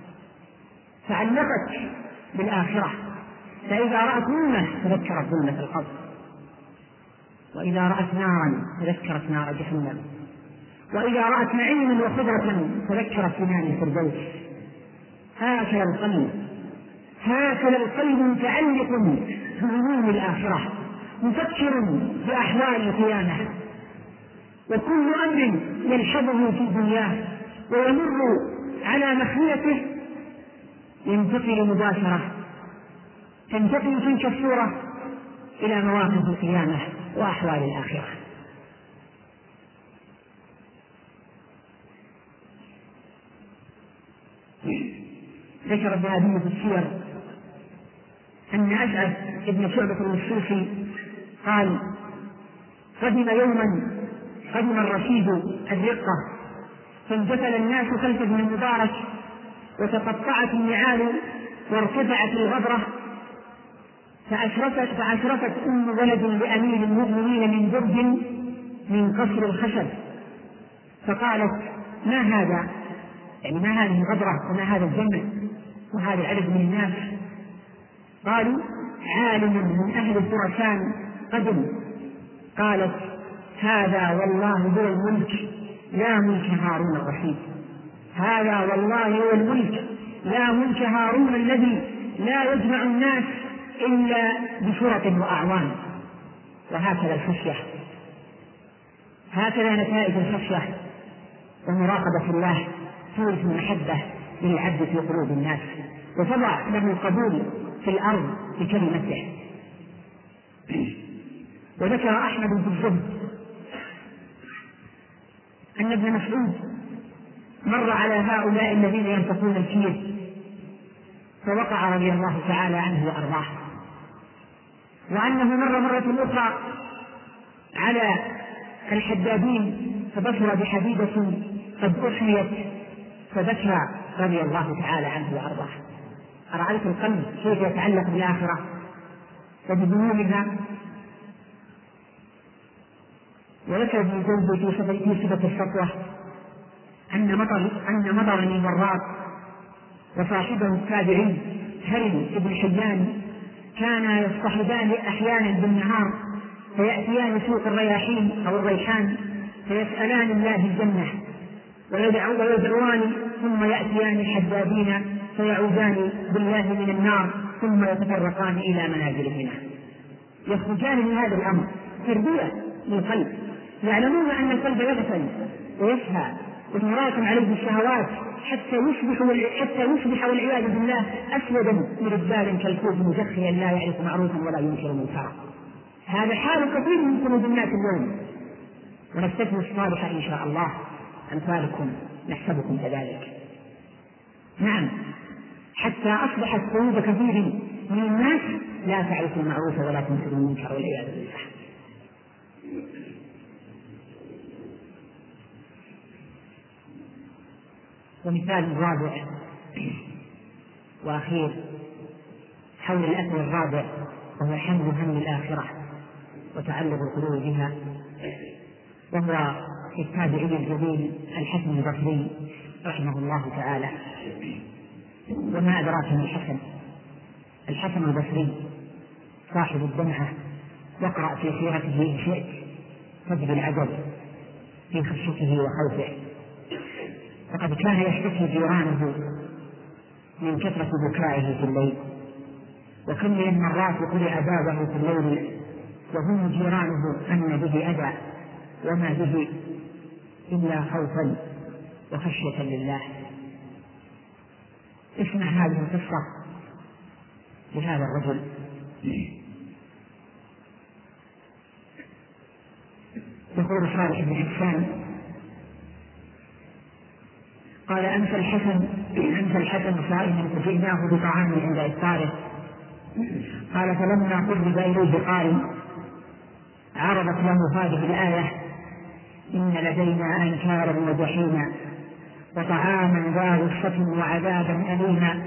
تعلقت بالآخرة، فإذا رأت ظلمة تذكرت ظلمة القبر، وإذا رأت نارا تذكرت نار جهنم، وإذا رأت نعيما وخضرة تذكرت جنان الفردوس. هكذا القلب هكذا القلب متعلق بهموم الآخرة مفكر بأحوال القيامة، وكل أمر يلحظه في دنياه ويمر على مخيته ينتقل مباشرة تنتقل تلك الصورة إلى مواقف القيامة وأحوال الآخرة. ذكر ابن أبي في السير أن أسعد ابن شعبة المسوسي قال: قدم يوما قدم الرشيد الرقة فانجفل الناس خلف ابن المبارك وتقطعت النعال وارتفعت الغبرة، فأشرفت, فأشرفت أم ولد لأمير المؤمنين من برج من قصر الخشب فقالت: ما هذا؟ يعني ما هذه الغبرة وما هذا الجمع وهذا العدد من الناس؟ قالوا: عالم من أهل خراسان قدم. قالت: هذا والله هو الملك لا ملك هارون الرشيد، هذا والله هو الملك لا ملك هارون الذي لا يجمع الناس إلا بشرط وأعوان. وهكذا الخشية، هكذا نتائج الخشية ومراقبة الله تورث المحبة للعبد في قلوب الناس وتضع له القبول في الأرض بكلمته. وذكر أحمد في الزهد أن ابن مسعود مر على هؤلاء الذين ينفقون الكير فوقع رضي الله تعالى عنه وأرضاه، وأنه مر مرة أخرى على الحدادين فبشر بحديدة قد أحيت فبكى رضي الله تعالى عنه وأرضاه. أرأيت القلب كيف يتعلق بالآخرة وبذنوبها. وذكر ابن جوزي في صفة السطوة أن مطر أن مطر المراق وصاحبه التابعي هرم ابن حيان كانا يصطحبان أحيانا بالنهار فيأتيان سوق الرياحين أو الريحان فيسألان الله الجنة ويدعوان ثم يأتيان الحدادين فيعوذان بالله من النار ثم يتفرقان إلى منازلهما. يخرجان من هذا الأمر تربية للقلب، يعلمون أن القلب يغفل ويسهى وتراكم عليه الشهوات حتى يصبح حتى يصبح والعياذ بالله أسودا مربالا كالكوب مزخيا لا يعرف معروفا ولا ينكر منكرا. هذا حال كثير من قلوب الناس اليوم، ونستثني الصالح إن شاء الله أمثالكم نحسبكم كذلك. نعم، حتى أصبحت قلوب كثير من الناس لا تعرف المعروف ولا تنكر المنكر والعياذ بالله. ومثال رابع وأخير حول الأثر الرابع وهو حمل هم الآخرة وتعلق القلوب بها، وهو التابعي الجليل الحسن البصري رحمه الله تعالى. وما أدراك من الحسن؟ الحسن البصري صاحب الدمعة، واقرأ في سيرته إن شئت تجد العجب في خشيته وخوفه. فقد كان يشتكي جيرانه من كثرة بكائه في الليل، وكم من المرات قرع بابه في الليل وهم جيرانه أن به أذى وما به إلا خوفا وخشية لله. اسمع هذه القصة لهذا الرجل. يقول صالح بن حسان قال أمسى الحسن أمسى الحسن صائما فجئناه بطعام عند إفطاره، قال فلما قرب إليه قال عرضت له هذه الآية إن لدينا أنكارا وجحيما وطعاما ذا غصة وعذابا أليما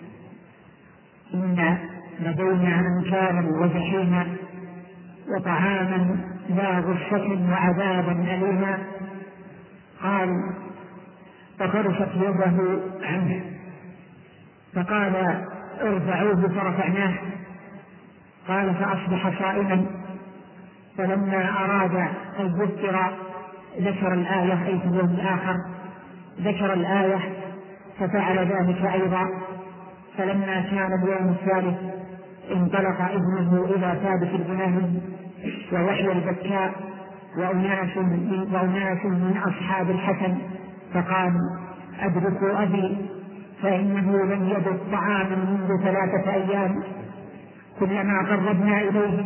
إن لدينا أنكارا وجحيما وطعاما ذا غصة وعذابا أليما. قال فخرجت يده عنه فقال ارفعوه فرفعناه. قال فأصبح صائما، فلما أراد أن يذكر ذكر الآية أي في اليوم الآخر ذكر الآية ففعل ذلك أيضا. فلما كان اليوم الثالث انطلق ابنه إلى ثابت البناني ويحيى البكاء وأناس من, وأناس من أصحاب الحسن فقال أدركوا أبي فإنه لم يذق طعاما منذ ثلاثة أيام كلما قربنا إليه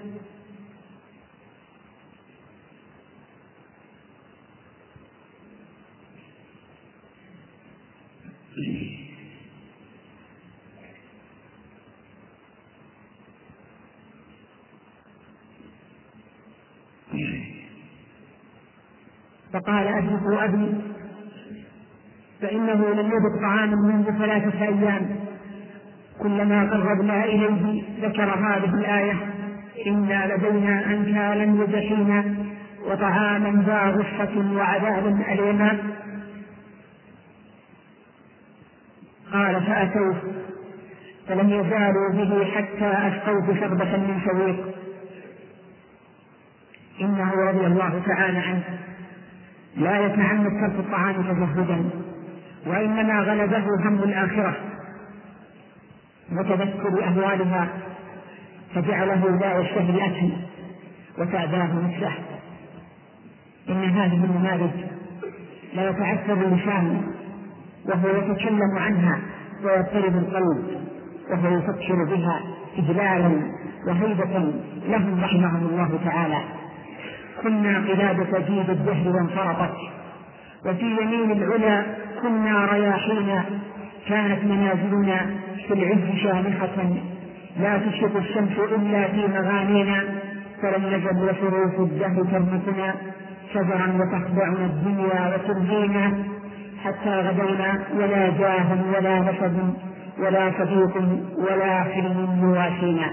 فقال أدركوا أبي فإنه لم يذق طعاما منذ ثلاثة أيام كلما قربنا إليه ذكر هذه الآية إنا لدينا أنكالا وجحيما وطعاما ذا غصة وعذابا أليما. قال فأتوه فلم يزالوا به حتى أسقوه شربة من شويق. إنه رضي الله تعالى عنه لا يتعمد ترك الطعام تزهدا، وإنما غلبه هم الآخرة وتذكر أهوالها فجعله لا يشتهي الأكل وتأباه نفسه. إن هذه النماذج لا يتعثر اللسان وهو يتكلم عنها ويضطرب القلب وهو يفكر بها إجلالا وهيبة لهم رحمهم الله تعالى. كنا قلادة جيد الدهر وانفرطت، وفي يمين العلا كنا رياحينا، كانت منازلنا في العز شامخة، لا تشرق الشمس إلا في مغانينا، فلم نجد وشروف الدهر ترمتنا شجرا وتخدعنا الدنيا وترهينا، حتى غدونا ولا جاه ولا نسب ولا صديق ولا حلم يواسينا.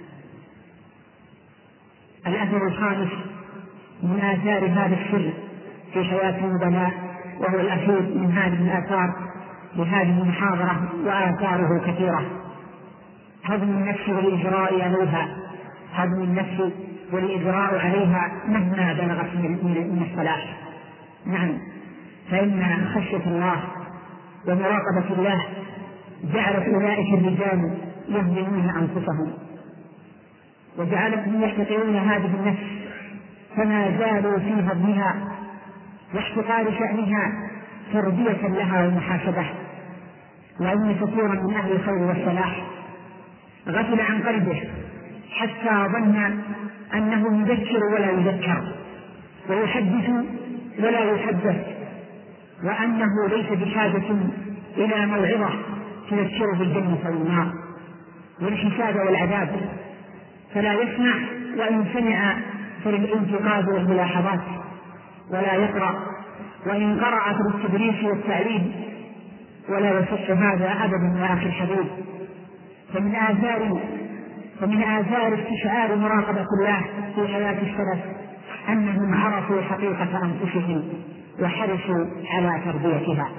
الأثر الخامس من آثار هذا السر في حياة النبلاء، وهو الأخير من هذه الآثار لهذه المحاضرة، وآثاره كثيرة: هضم النفس والإجراء عليها، هضم النفس والإجراء عليها مهما بلغت من الصلاح. نعم، فإن خشية الله ومراقبة الله جعلت أولئك الرجال يهزمون أنفسهم وجعلتهم يحتقرون هذه النفس، فما زالوا في هضمها واحتقار شأنها تربية لها ومحاسبة. وإن كثيرا من أهل الخير والصلاح غفل عن قلبه حتى ظن أنه يذكر ولا يذكر، ويحدث ولا يحدث، وأنه ليس بحاجة إلى موعظة تذكره بالجنة والنار والحساب والعذاب، فلا يسمع، وإن سمع فللانتقاد والملاحظات، ولا يقرأ، وإن قرأ فللتدريس والتعليم، ولا يصح هذا أبدا يا أخي الحبيب. فمن آثار فمن آثار استشعار مراقبة الله في حياة السلف أنهم عرفوا حقيقة أنفسهم وحرصوا على تربيتها.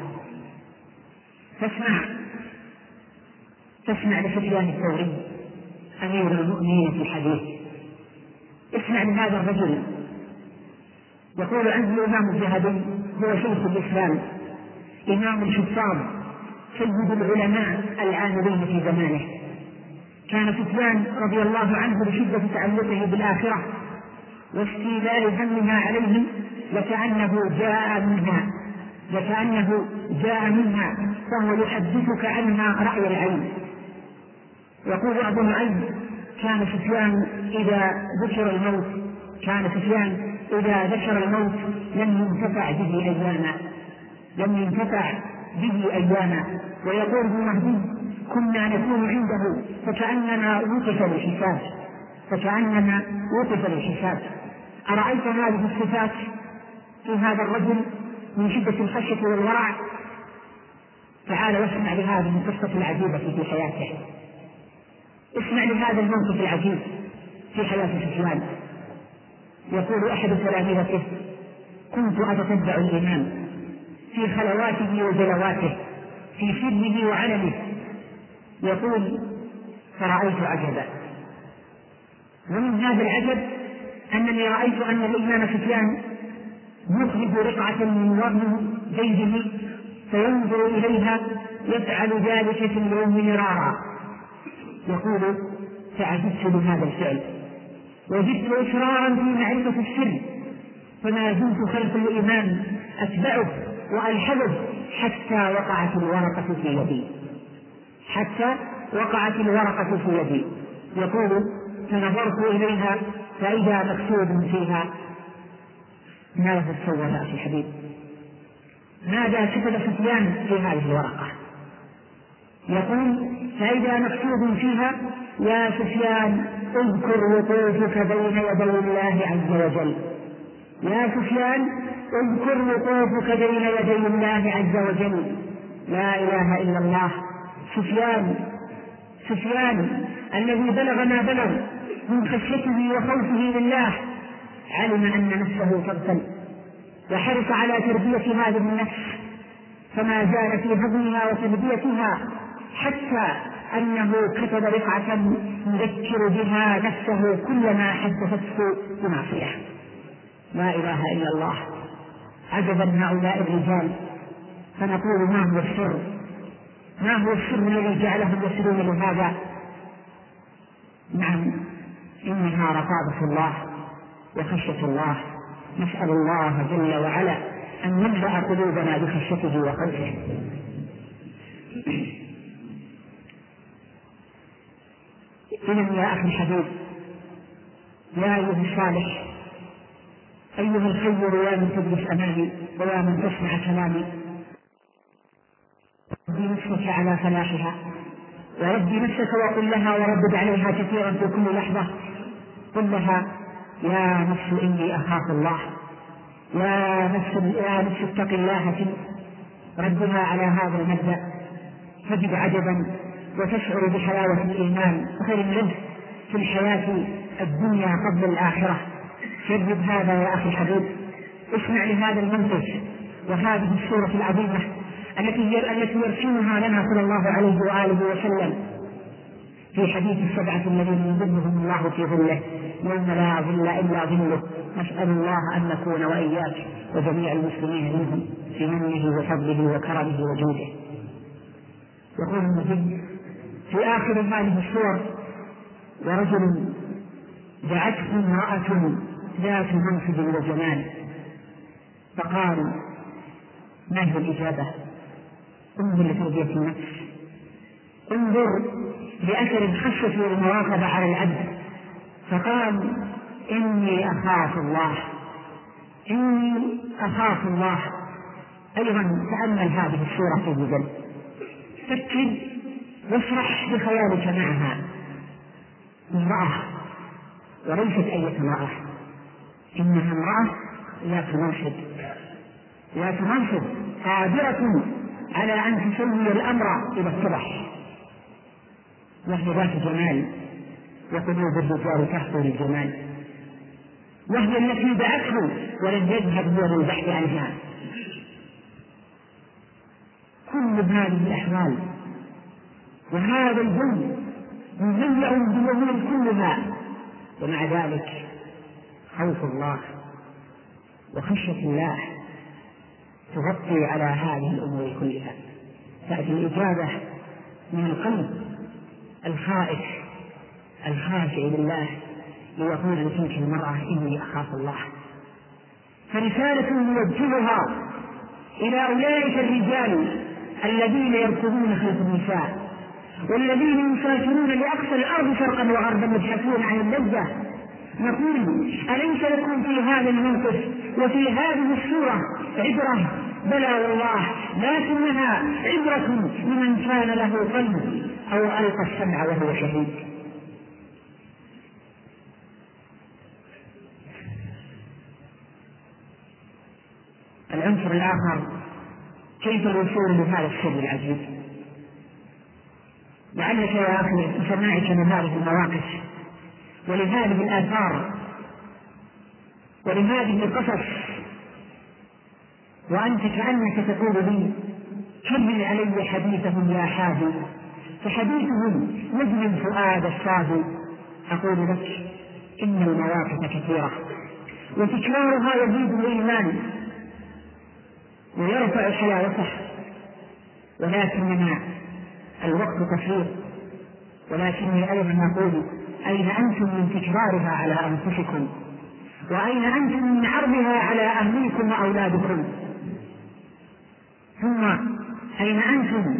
تسمع تسمع لسفيان الثوري أمير المؤمنين في الحديث، اسمع لهذا الرجل يقول عنه الإمام الذهبي: هو شيخ الإسلام، إمام الحفاظ، سيد العلماء العاملين في زمانه. كان سفيان رضي الله عنه بشدة تعلقه بالآخرة واستيلاء همها عليه لكأنه جاء منها لكأنه جاء منها فهو يحدثك عنها رأي العين. يقول أبو نعيم: كان سفيان إذا ذكر الموت كان سفيان إذا ذكر الموت لم ينتفع به أياما لم ينتفع به أياما ويقول ابن مهدي: كنا نكون عنده فكأننا وقف للحساب فكأننا وقف للحساب. أرأيت هذه الصفات في هذا الرجل من شدة الخشية والورع؟ تعال واسمع لهذه القصة العجيبة في حياته، اسمع لهذا الموقف العجيب في حياة سفيان. يقول أحد تلاميذته: كنت أتتبع الإمام في خلواته وجلواته، في سره وعلنه. يقول: فرأيت عجبا، ومن هذا العجب أنني رأيت أن الإمام سفيان يخرج رقعة من ورم جيده فينظر إليها يفعل ذلك في اليوم مرارا. يقول: فعجبت لهذا الفعل، وجدت إصرارا في معرفة السر، فما زلت خلف الإمام أتبعه وألحظه حتى وقعت الورقة في يدي حتى وقعت الورقة في يدي. يقول: فنظرت إليها فإذا مكتوب فيها. ماذا تتصور يا أخي الحبيب؟ ماذا كتب سفيان في هذه الورقة؟ يقول: فإذا مكتوب فيها: يا سفيان اذكر وقوفك بين يدي الله عز وجل. يا سفيان اذكر وقوفك بين يدي الله عز وجل. لا إله إلا الله. سفيان سفيان الذي بلغ ما بلغ من خشيته وخوفه لله علم أن نفسه تغتل وحرص على تربية هذه النفس، فما زال في هضمها وتربيتها حتى أنه كتب رقعة يذكر بها نفسه كلما حدثته بمعصية. لا إله إلا الله. عجبا هؤلاء الرجال. فنقول: ما هو السر؟ ما هو السر الذي جعلهم يصلون لهذا؟ نعم، إنها رقابة الله وخشية الله. نسأل الله جل وعلا أن يملأ قلوبنا بخشيته وخوفه. إذن يا أخي الحبيب، يا أيها الصالح، أيها الخير، يا من تجلس أمامي ويا من تسمع كلامي، ربي نفسك على فلاحها، وربي نفسك وقل لها وردد عليها كثيرا في كل لحظة. قل لها: يا نفس إني أخاف الله، يا نفس يا نفس اتق الله. في ردها على هذا المبدأ تجد عجبا وتشعر بحلاوة الإيمان وخير منه في الحياة الدنيا قبل الآخرة. جرب هذا يا أخي الحبيب، اسمع لهذا المنطق وهذه السورة العظيمة التي التي يرسمها لنا صلى الله عليه وآله وسلم في حديث السبعة الذين يظلهم الله في ظله يوم لا ظل إلا ظله. نسأل الله أن نكون وإياك وجميع المسلمين منهم في منه وفضله وكرمه وجوده. يقول المجيد في آخر هذه السور: ورجل دعته امرأة ذات منصب وجمال، فقال: ما هي الإجابة؟ انظر لتربية النفس، انظر لأثر الخشية والمراقبة على العبد. فقال: إني أخاف الله، إني أخاف الله. أيضا تأمل هذه السورة في جدل، فكر وافرح بخيالك معها. امرأة، وليست أي امرأة، إنها امرأة ذات منصب، ذات منصب قادرة على أن تسوي الأمر إذا اتضح، وهي ذات جمال، وقلوب الرجال تحضر الجمال، وهي التي دعته ولم يذهب هو للبحث عنها. كل هذه الأحوال وهذا الجو مميع بالأمور كلها، ومع ذلك خوف الله وخشية الله تغطي على هذه الأمور كلها. تأتي الإجابة من القلب الخائف الخاشع لله ليقول لتلك المرأة: إني أخاف الله. فرسالة نوجهها إلى أولئك الرجال الذين يركضون خلف النساء، والذين يسافرون لأقصى الأرض شرقا وغربا يبحثون عن اللذة. نقول: أليس لكم في هذا الموقف وفي هذه السورة عبرة؟ بلى والله، لكنها عبرة لمن كان له قلب أو ألقى السمع وهو شهيد. العنصر الآخر: كيف الوصول لهذا السر العجيب؟ لعلك يا أخي بسماعك من هذه المواقف ولهذه الآثار ولهذه القصص وأنت كأنك تقول لي: كمل علي حديثهم يا حادي، فحديثهم يجلي الفؤاد الصادي. أقول لك: إن المواقف كثيرة وتكرارها يزيد الإيمان ويرفع حلاوته، ولكننا الوقت قصير. ولكني أيضا أقول: أين أنتم من تكرارها على أنفسكم؟ وأين أنتم من عرضها على أهليكم وأولادكم؟ ثم أين أنتم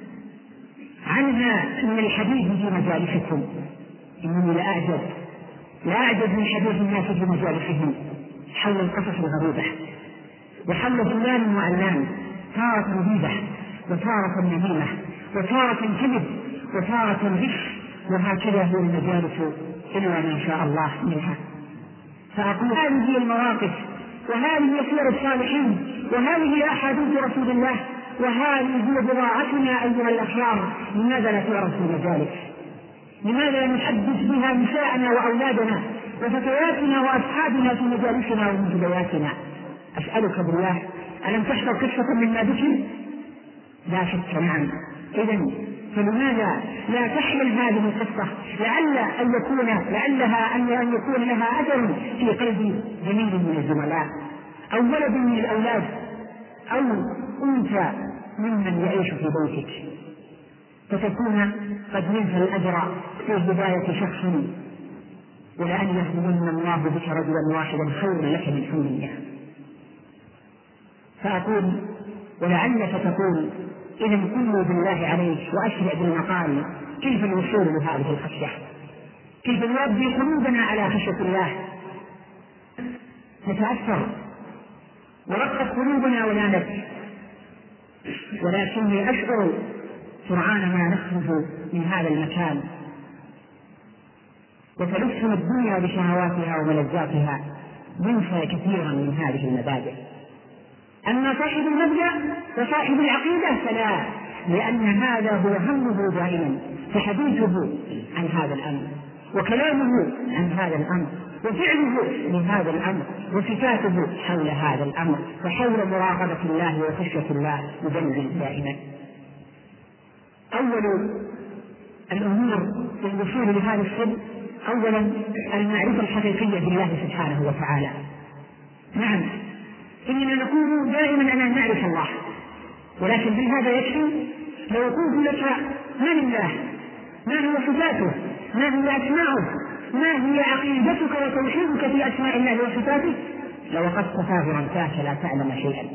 عنها من الحديث في مجالسكم؟ إنني لأعجب لأعجب من حديث الناس في مجالسهم حول القصص الغريبة وحول فلان وعلان، تارة غيبة وتارة نميمة وتارة كذب وتارة غش، وهكذا هي المجالس إلا ما شاء الله منها. فأقول: هذه هي المواقف، وهذه سير الصالحين، وهذه أحاديث رسول الله، وهذه هي بضاعتنا أيها الأخيار. لماذا لا تعرف في المجالس؟ لماذا لا نحدث بها نساءنا وأولادنا وفتياتنا وأصحابنا في مجالسنا ومنزلياتنا؟ أسألك بالله: ألم تحضر قصة مما ذكر؟ لا شك نعم. إذن فلماذا لا تحمل هذه القصة لعل أن يكون لعلها أن يكون لها أثر في قلب جميل من الزملاء، أو ولد من الأولاد، أو أنثى ممن يعيش في بيتك، فتكون قد نلت الأجر في هداية شخص ولأن يهدمن الله بك رجلا واحدا خير لك من حور النعم. فأقول ولعلك تقول إذا كلوا بالله عليك وأشرع بالمقال، كيف الوصول لهذه الخشية؟ كيف نربي قلوبنا على خشية الله؟ نتأثر ورقت قلوبنا ولا نبكي، ولكني أشعر سرعان ما نخرج من هذا المكان وتلفنا الدنيا بشهواتها وملذاتها ننسى كثيرا من هذه المبادئ. أما صاحب المبدأ وصاحب العقيدة فلا، لأن هذا هو همه دائما، فحديثه عن هذا الأمر وكلامه عن هذا الأمر وفعله لهذا الأمر وصفاته حول هذا الأمر وحول مراقبة الله وخشية الله مدلل دائما. أول الأمور في الوصول لهذا السر أولا المعرفة الحقيقية بالله سبحانه وتعالى. نعم إننا نقول دائما أنا نعرف الله، ولكن هل هذا يكفي؟ لو قلت لك من الله، ما هي صفاته، ما هي أسماؤه، ما هي عقيدتك وتوحيدك في أسماء الله وصفاته، لوقفت فاهرا فاك لا تعلم شيئا.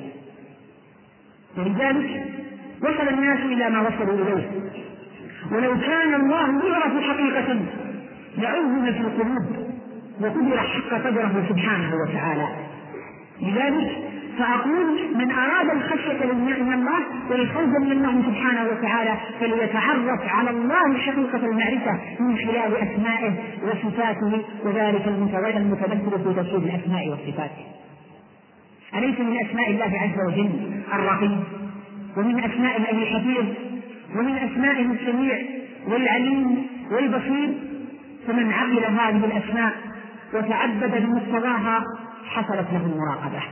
ولذلك وصل الناس إلى ما وصلوا إليه، ولو كان الله يعرف حقيقة لعظم في القلوب وقدر حق قدره سبحانه وتعالى. لذلك فأقول من أراد الخشية من الله والخوف من الله سبحانه وتعالى فليتعرف على الله حقيقة المعرفة من خلال أسمائه وصفاته، وذلك المتمثل في توحيد الأسماء والصفات. أليس من أسماء الله عز وجل الرقيب، ومن أسمائه الحفيظ، ومن أسمائه السميع والعليم والبصير؟ فمن عقل هذه الأسماء وتعبد بمقتضاها حصلت له المراقبة.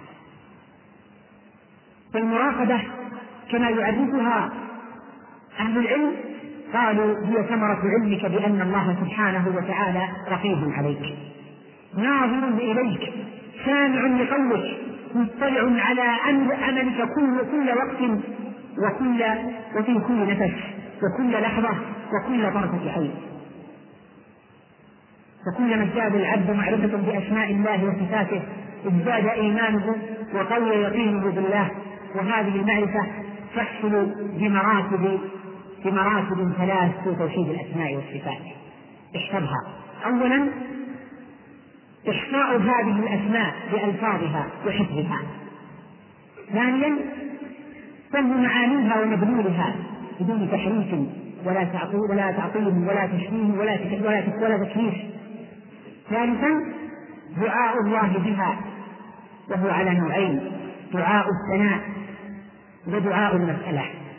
فالمراقبة كما يعرفها أهل العلم قالوا هي ثمرة علمك بأن الله سبحانه وتعالى رقيب عليك، ناظر إليك، سامع لقولك، مطلع على عملك كل كل وقت وكل وفي كل نفس وكل لحظة وكل طرفة عين. فكلما ازداد العبد معرفة بأسماء الله وصفاته ازداد إيمانه وقوي يقينه بالله، وهذه المعرفة تحصل بمراتب بمراتب ثلاث في توحيد الأسماء والصفات. احفظها. أولا إحصاء هذه الأسماء بألفاظها وحفظها. ثانيا فهم معانيها ومدلولها بدون تحريف ولا تعطيل ولا تعطيل ولا تشبيه ولا ولا تكليف. ثالثا دعاء الله بها، وهو على نوعين: دعاء الثناء ودعاء المسألة.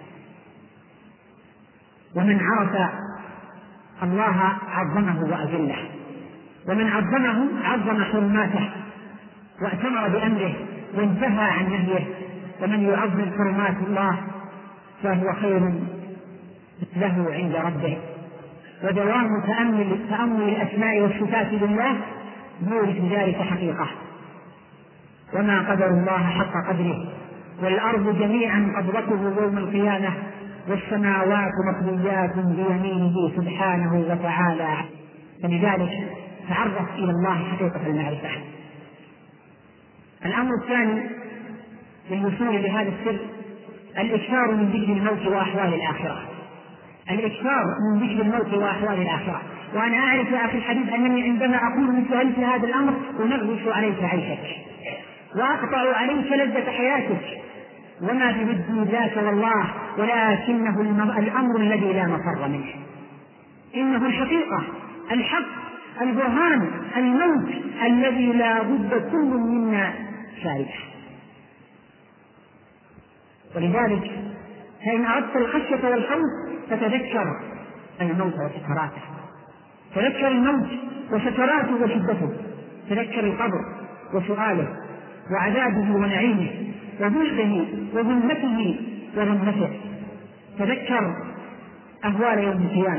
ومن عرف الله عظمه وأجله، ومن عظمه عظم حرماته وأتمر بأمره وانتهى عن نهيه. ومن يعظم حرمات الله فهو خير له عند ربه. ودوام تأمل تأمل الأسماء والصفات لله يورث ذلك حقيقة. وما قدر الله حق قدره، والأرض جميعا قبضته يوم القيامة، والسماوات مطويات بيمينه سبحانه وتعالى. فلذلك تعرف إلى الله حقيقة المعرفة. الأمر الثاني للوصول لهذا السر الإكثار من ذكر الموت وأحوال الآخرة. الإكثار من ذكر الموت وأحوال الآخرة. وأنا أعرف يا أخي الحبيب أنني عندما أقول مثل مثل هذا الأمر أنغص عليك عيشك وأقطع عليك لذة حياتك، وما بودي ذاك والله، ولكنه الأمر الذي لا مفر منه. إنه الحقيقة، الحق، البرهان، الموت الذي لا بد كل منا شاربه. ولذلك فإن أردت الخشية والخوف فتذكر الموت وسكراته، تذكر الموت وسكراته وشدته، تذكر القبر وسؤاله وعذابه ونعيمه وضيقه وظلمته وظلمته، تذكر أهوال يوم القيامة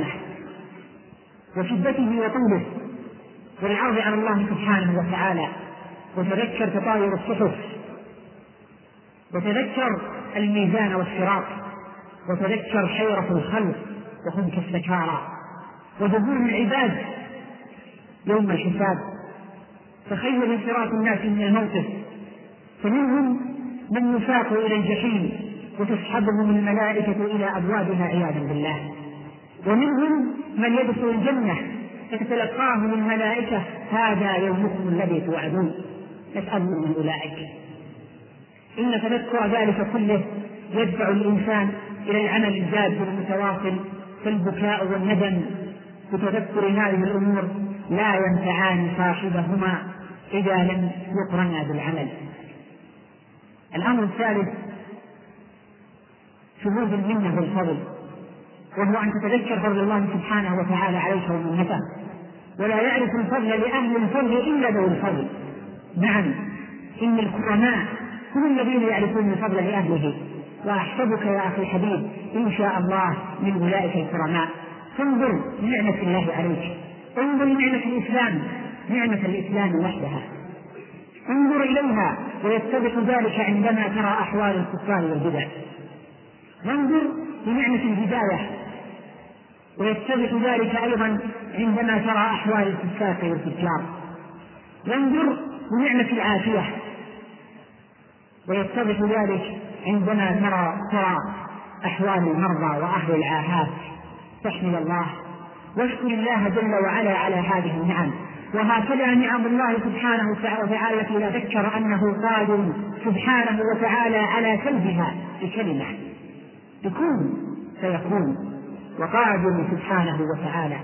وشدته وطوله والعرض على الله سبحانه وتعالى، وتذكر تطاير الصحف، وتذكر الميزان والصراط، وتذكر حيرة الخلق وهم كالسكارى، وذهول العباد يوم الحساب. تخيل انصراف الناس من الموقف، فمنهم من يساق إلى الجحيم وتسحبهم الملائكة إلى أبوابها عياذا بالله، ومنهم من يدخل الجنة فتتلقاهم الملائكة هذا يومكم الذي توعدون، نسألهم من أولئك. إن تذكر ذلك كله يدفع الإنسان إلى العمل الجاد المتواصل، فالبكاء والندم بتذكر هذه الأمور لا ينفعان صاحبهما إذا لم يقرنا بالعمل. الأمر الثالث شهود المنة والفضل، وهو أن تتذكر فضل الله سبحانه وتعالى عليك ومنته، ولا يعرف الفضل لأهل الفضل إلا ذوي الفضل. نعم، إن الكرماء هم الذين يعرفون الفضل لأهله، وأحسبك يا أخي الحبيب إن شاء الله من أولئك الكرماء. فانظر نعمة الله عليك، انظر نعمة الإسلام، نعمة الإسلام وحدها، انظر إليها ويتضح ذلك عندما ترى أحوال الكفار والبدع. وانظر لنعمة الهداية ويتضح ذلك أيضا عندما ترى أحوال الفساق والفجار. وانظر لنعمة العافية ويتضح ذلك عندما ترى ترى أحوال المرضى وأهل العاهات. تحمد الله واشكر الله جل وعلا على هذه النعم. وهكذا نعم الله سبحانه وتعالى التي لا ذكر أنه قادر سبحانه وتعالى على سلبها بكلمة بكون فيكون، وقادر سبحانه وتعالى.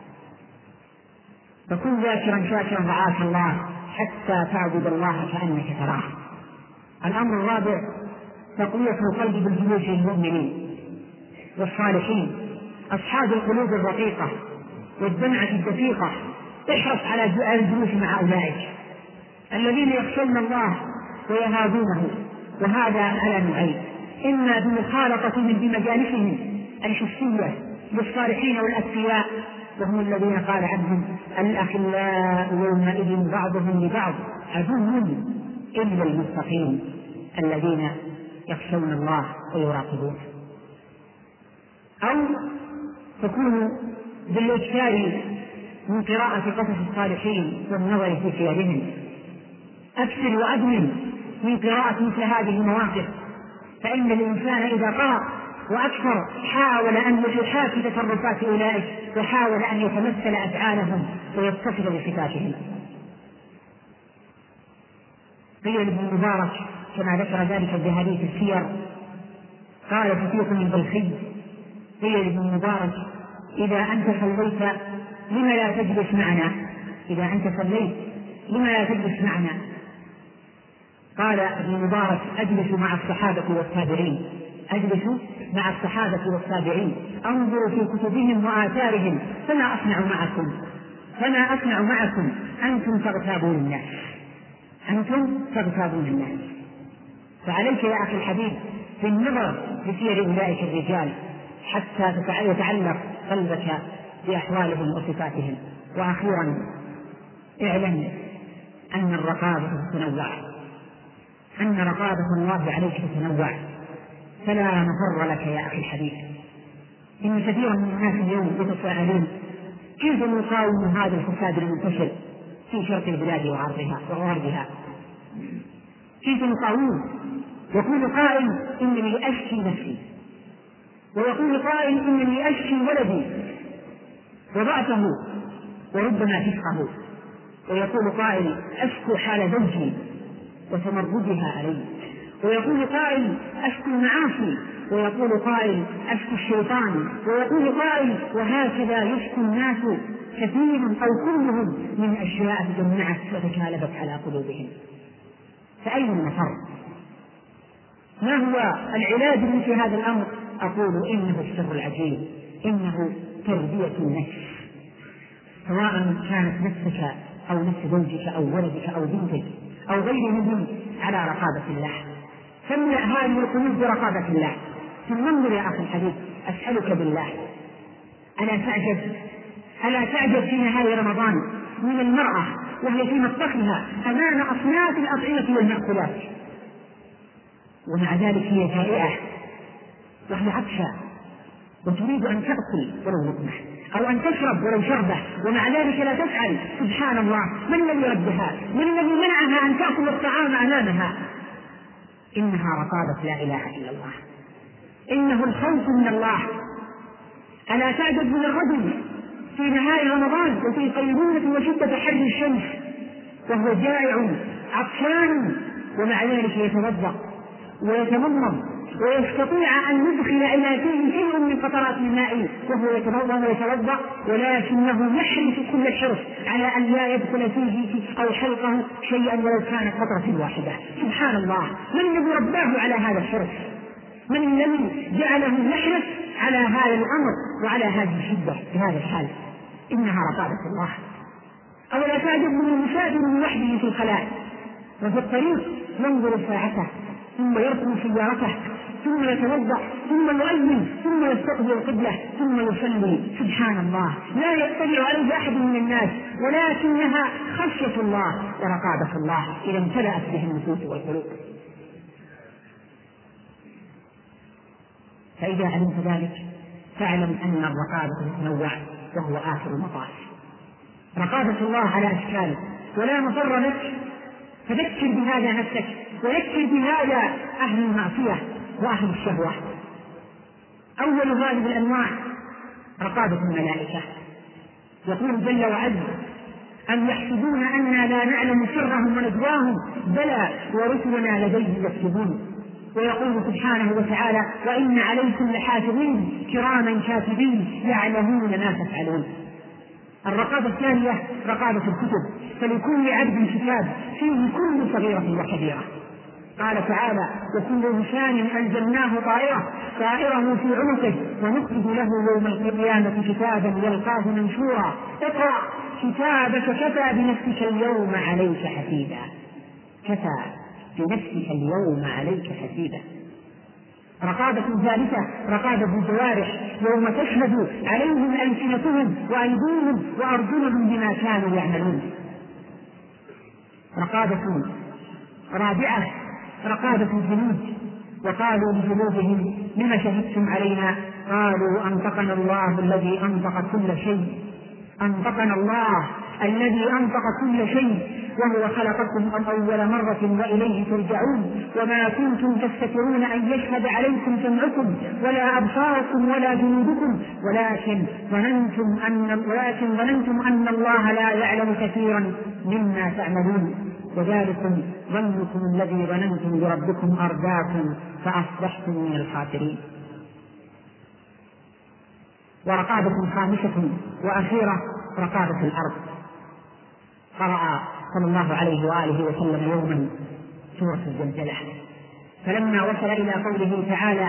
فكن ذاكرا شاكرا رعاك الله حتى تعبد الله كأنك تراه. الأمر الرابع تقوية القلب بالجلوس المؤمنين والصالحين أصحاب القلوب الرقيقة والدمعة الدقيقة. احرص على الجلوس مع أولئك الذين يخشون الله ويهابونه، وهذا على نوعين: إما بمخالطتهم بمجالسهم الحسية للصالحين والأتقياء، وهم الذين قال عنهم الأخلاء يومئذ بعضهم لبعض عدو إلا المتقين الذين يخشون الله ويراقبونه. أو تكون بالإكثار من قراءة قصص الصالحين والنظر في سيرهم. أكثر وأدمن من قراءة مثل هذه المواقف، فإن الإنسان إذا قرأ وأكثر حاول أن يحاكي تصرفات أولئك وحاول أن يتمثل أفعالهم ويتصف بصفاتهم. قيل ابن مبارك كما ذكر ذلك بحديث السير، قال شفيق البلخي: قيل ابن مبارك إذا أنت صليت لما لا تجلس معنا؟ إذا أنت صليت لما لا تجلس معنا؟ قال ابن مبارك: أجلس مع الصحابة والتابعين، أجلس مع الصحابة والتابعين، أنظر في كتبهم وآثارهم، فما أصنع معكم فما أصنع معكم أنتم تغتابون الناس أنتم تغتابون الناس. فعليك يا أخي الحبيب بالنظر لسير أولئك الرجال حتى يتعلق قلبك بأحوالهم وصفاتهم. وأخيرا اعلم أن الرقابة تتنوع أن رقابة الله عليك تتنوع، فلا مفر لك يا أخي الحبيب. إن كثيرا من الناس اليوم يتساءلون كيف نقاوم هذا الفساد المنتشر في شرق البلاد وغربها وغربها كيف نقاومه؟ يقول قائل: إنني أشكي نفسي، ويقول قائل: إنني أشكي ولدي وضعته وربما فسقه، ويقول قائل: أشكو حال زوجي وتمردها علي، ويقول قائل: أشكو المعاصي، ويقول قائل: أشكو الشيطان، ويقول قائل. وهكذا يشكو الناس كثير أو كلهم من أشياء تجمعت وتكالبت على قلوبهم. فأين المفر؟ ما هو العلاج مثل هذا الأمر؟ أقول إنه السر العجيب، إنه تربية النفس، سواء كانت نفسك أو نفس زوجك أو ولدك أو بنتك أو غيرهم على رقابة الله. فاملأ هذه القلوب برقابة الله. ثم انظر يا أخي الحبيب، أسألك بالله، ألا تعجب ألا تعجب في نهاية رمضان من المرأة وهي في مطبخها أمام أصناف الأطعمة والمأكولات، ومع ذلك هي جائعة وهي عطشة وتريد أن تأكل ولو لقمة، أو أن تشرب ولو شربة ومع ذلك لا تفعل، سبحان الله، من الذي ردها؟ من الذي منعها أن تأكل الطعام أمامها؟ إنها رقابة لا إله إلا الله، إنه الخوف من الله. ألا تعجب من الرجل في نهار رمضان وفي قيلولة وشدة حر الشمس وهو جائع عطشان ومع ذلك يتوضأ ويتمضمض ويستطيع أن يدخل إلى فيه شيء من قطرات الماء وهو يتوضأ، ولكنه يحرص كل الحرص على أن لا يدخل فيه أو حلقه شيئا ولو كانت قطرة واحدة. سبحان الله، من الذي رباه على هذا الحرص؟ من الذي جعله يحرص على هذا الأمر وعلى هذه الشدة في هذا الحال؟ إنها رقابة الله. أولا تعجب من المسافر لوحده في الخلاء وفي الطريق ينظر ساعته ثم يركب سيارته ثم يتوضأ ثم يؤذن ثم يستقبل القبلة ثم يصلي. سبحان الله، لا يطلع عليه أحد من الناس، ولكنها خشية الله ورقابة الله إذا امتلأت به النفوس والقلوب. فإذا علمت ذلك فاعلم أن الرقابة تتنوع وهو آخر المطاف. رقابة الله على أشكال ولا مفر لك، فذكر بهذا نفسك وذكر بهذا أهل المعصية وأهل الشهوة. أول هذه الأنواع رقابة الملائكة. يقول جل وعز: أم يحسبون أنا لا نعلم سرهم ونجواهم بلى ورسلنا لديه يكتبون. ويقول سبحانه وتعالى: وإن عليكم لحافظين كراما كاتبين يعلمون ما تفعلون. الرقابة الثانية رقابة الكتب، فلكل عبد كتاب فيه كل صغيرة وكبيرة. قال تعالى: وكل إنسان أنزلناه طائرة طائره في عنقه ونخرج له يوم القيامة كتابا يلقاه منشورا اقرأ كتابك كفى بنفسك اليوم عليك حسيبا. كفى بنفسك اليوم عليك حسيبا. رقابة ثالثة رقابة الجوارح، يوم تشهد عليهم ألسنتهم وأيديهم وأرجلهم بما كانوا يعملون. رقابة رابعة رقابة الجنود، وقالوا لجنودهم: لم شهدتم علينا؟ قالوا أنطقنا الله الذي أنطق كل شيء أنطقنا الله الذي أنطق كل شيء وهو خلقكم أول مرة وإليه ترجعون وما كنتم تستترون أن يشهد عليكم سمعكم ولا أبصاركم ولا جنودكم ولكن ظننتم أن ولكن ظننتم أن الله لا يعلم كثيرا مما تعملون وذلكم ظنكم الذي ظننتم بربكم أرداكم فأصبحتم من الخاسرين. ورقابة خامسة وأخيرة رقابة الأرض. قرأ صلى الله عليه وآله وسلم يوما سورة الزلزلة، فلما وصل إلى قوله تعالى: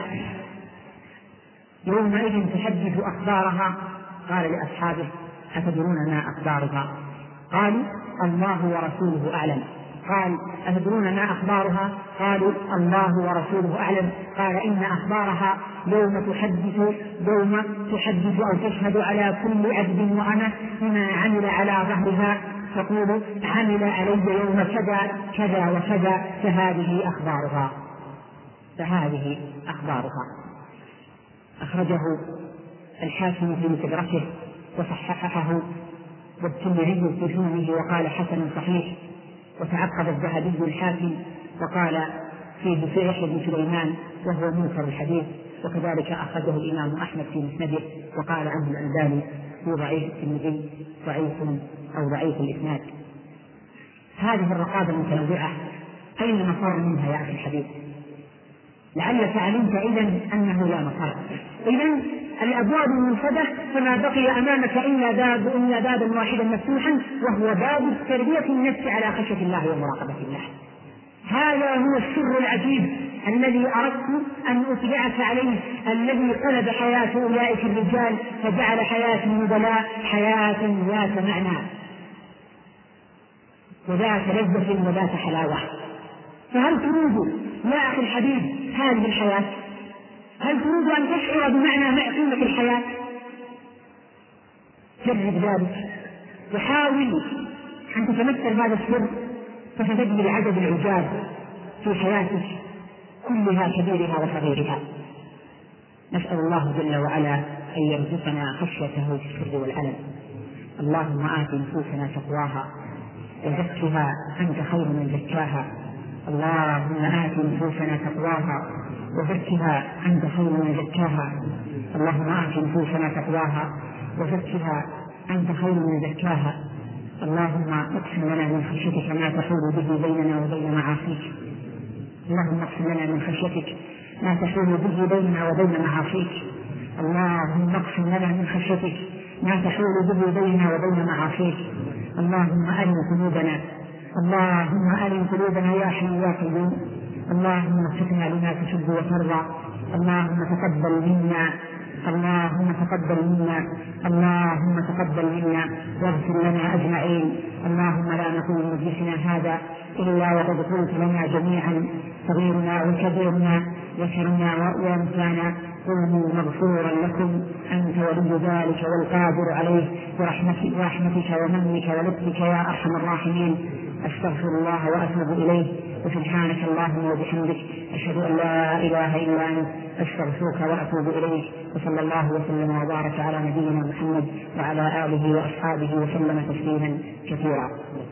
يومئذ تحدث أخبارها، قال لأصحابه: أتدرون ما أخبارها؟ قالوا: الله ورسوله أعلم. قال: أتدرون ما أخبارها؟ قالوا: الله ورسوله أعلم. قال: إن أخبارها يوم تحدث يوم تحدث أو تشهد على كل عبد وأنا بما عمل على ظهرها، تقول: عمل علي يوم كذا كذا وكذا، فهذه أخبارها فهذه أخبارها. أخرجه الحاكم في مستدركه وصححه والترمذي في سننه وقال: حسن صحيح. وتعقب الذهبي الحاكم وقال فيه في يحيى بن سليمان وهو منكر الحديث، وكذلك أخرجه الإمام أحمد في مسنده وقال عنه الألباني في ضعيف الترمذي ضعيف أو ضعيف الإسناد. هذه الرقابة المتنوعة أين المفر منها يا أخي الحبيب؟ لعلك علمت إذن أنه لا مفر. إذن الأبواب المنفذة فما بقي أمامك إلا باب إلا بابا واحدا مفتوحا، وهو باب تربية النفس على خشية الله ومراقبة الله. هذا هو السر العجيب الذي أردت أن أتبعك عليه، الذي قلب حياة أولئك الرجال فجعل حياة النبلاء حياة ذات معنى وذات لذة وذات حلاوة. فهل تريد يا أخي الحبيب هذه الحياة؟ هل تريد أن تشعر بمعنى قيمة الحياة؟ جرب ذلك وحاول أن تتمثل هذا السر، فتجد العدد العجاب في حياتك كلها كبيرها وصغيرها. نسأل الله جل وعلا أن يرزقنا خشيته في السر والعلن. اللهم آت نفوسنا تقواها وزكها أنت خير من زكاها. اللهم آت نفوسنا تقواها وزكها أنت خير من زكاها. اللهم آت نفوسنا تقواها وزكها أنت خير من زكاها. اللهم اقسم لنا من خشيتك ما تحول به بيننا وبين معاصيك. اللهم اقسم لنا من خشيتك ما تحول به بيننا وبين معاصيك. اللهم اقسم لنا من خشيتك ما تحول به بيننا وبين معاصيك. اللهم أرنا قلوبنا اللهم أرنا قلوبنا يا حي يا قيوم. اللهم وفقنا لما تحب وترضى. اللهم تقبل منا اللهم تقبل منا اللهم تقبل منا واغفر لنا أجمعين. اللهم لا نقول مجلسنا هذا إلا وقد قلت لنا جميعا صغيرنا وكبيرنا ذكرنا وأنثانا قوموا مغفورا لكم أنت ولي ذلك والقادر عليه برحمتك ورحمتك ومنك ولطفك يا أرحم الراحمين. أستغفر الله وأتوب إليه وسبحانك اللهم وبحمدك أشهد أن لا إله إلا أنت أستغفرك وأتوب إليك. وصلى الله وسلم وبارك على نبينا محمد وعلى آله وأصحابه وسلم تسليما كثيرا.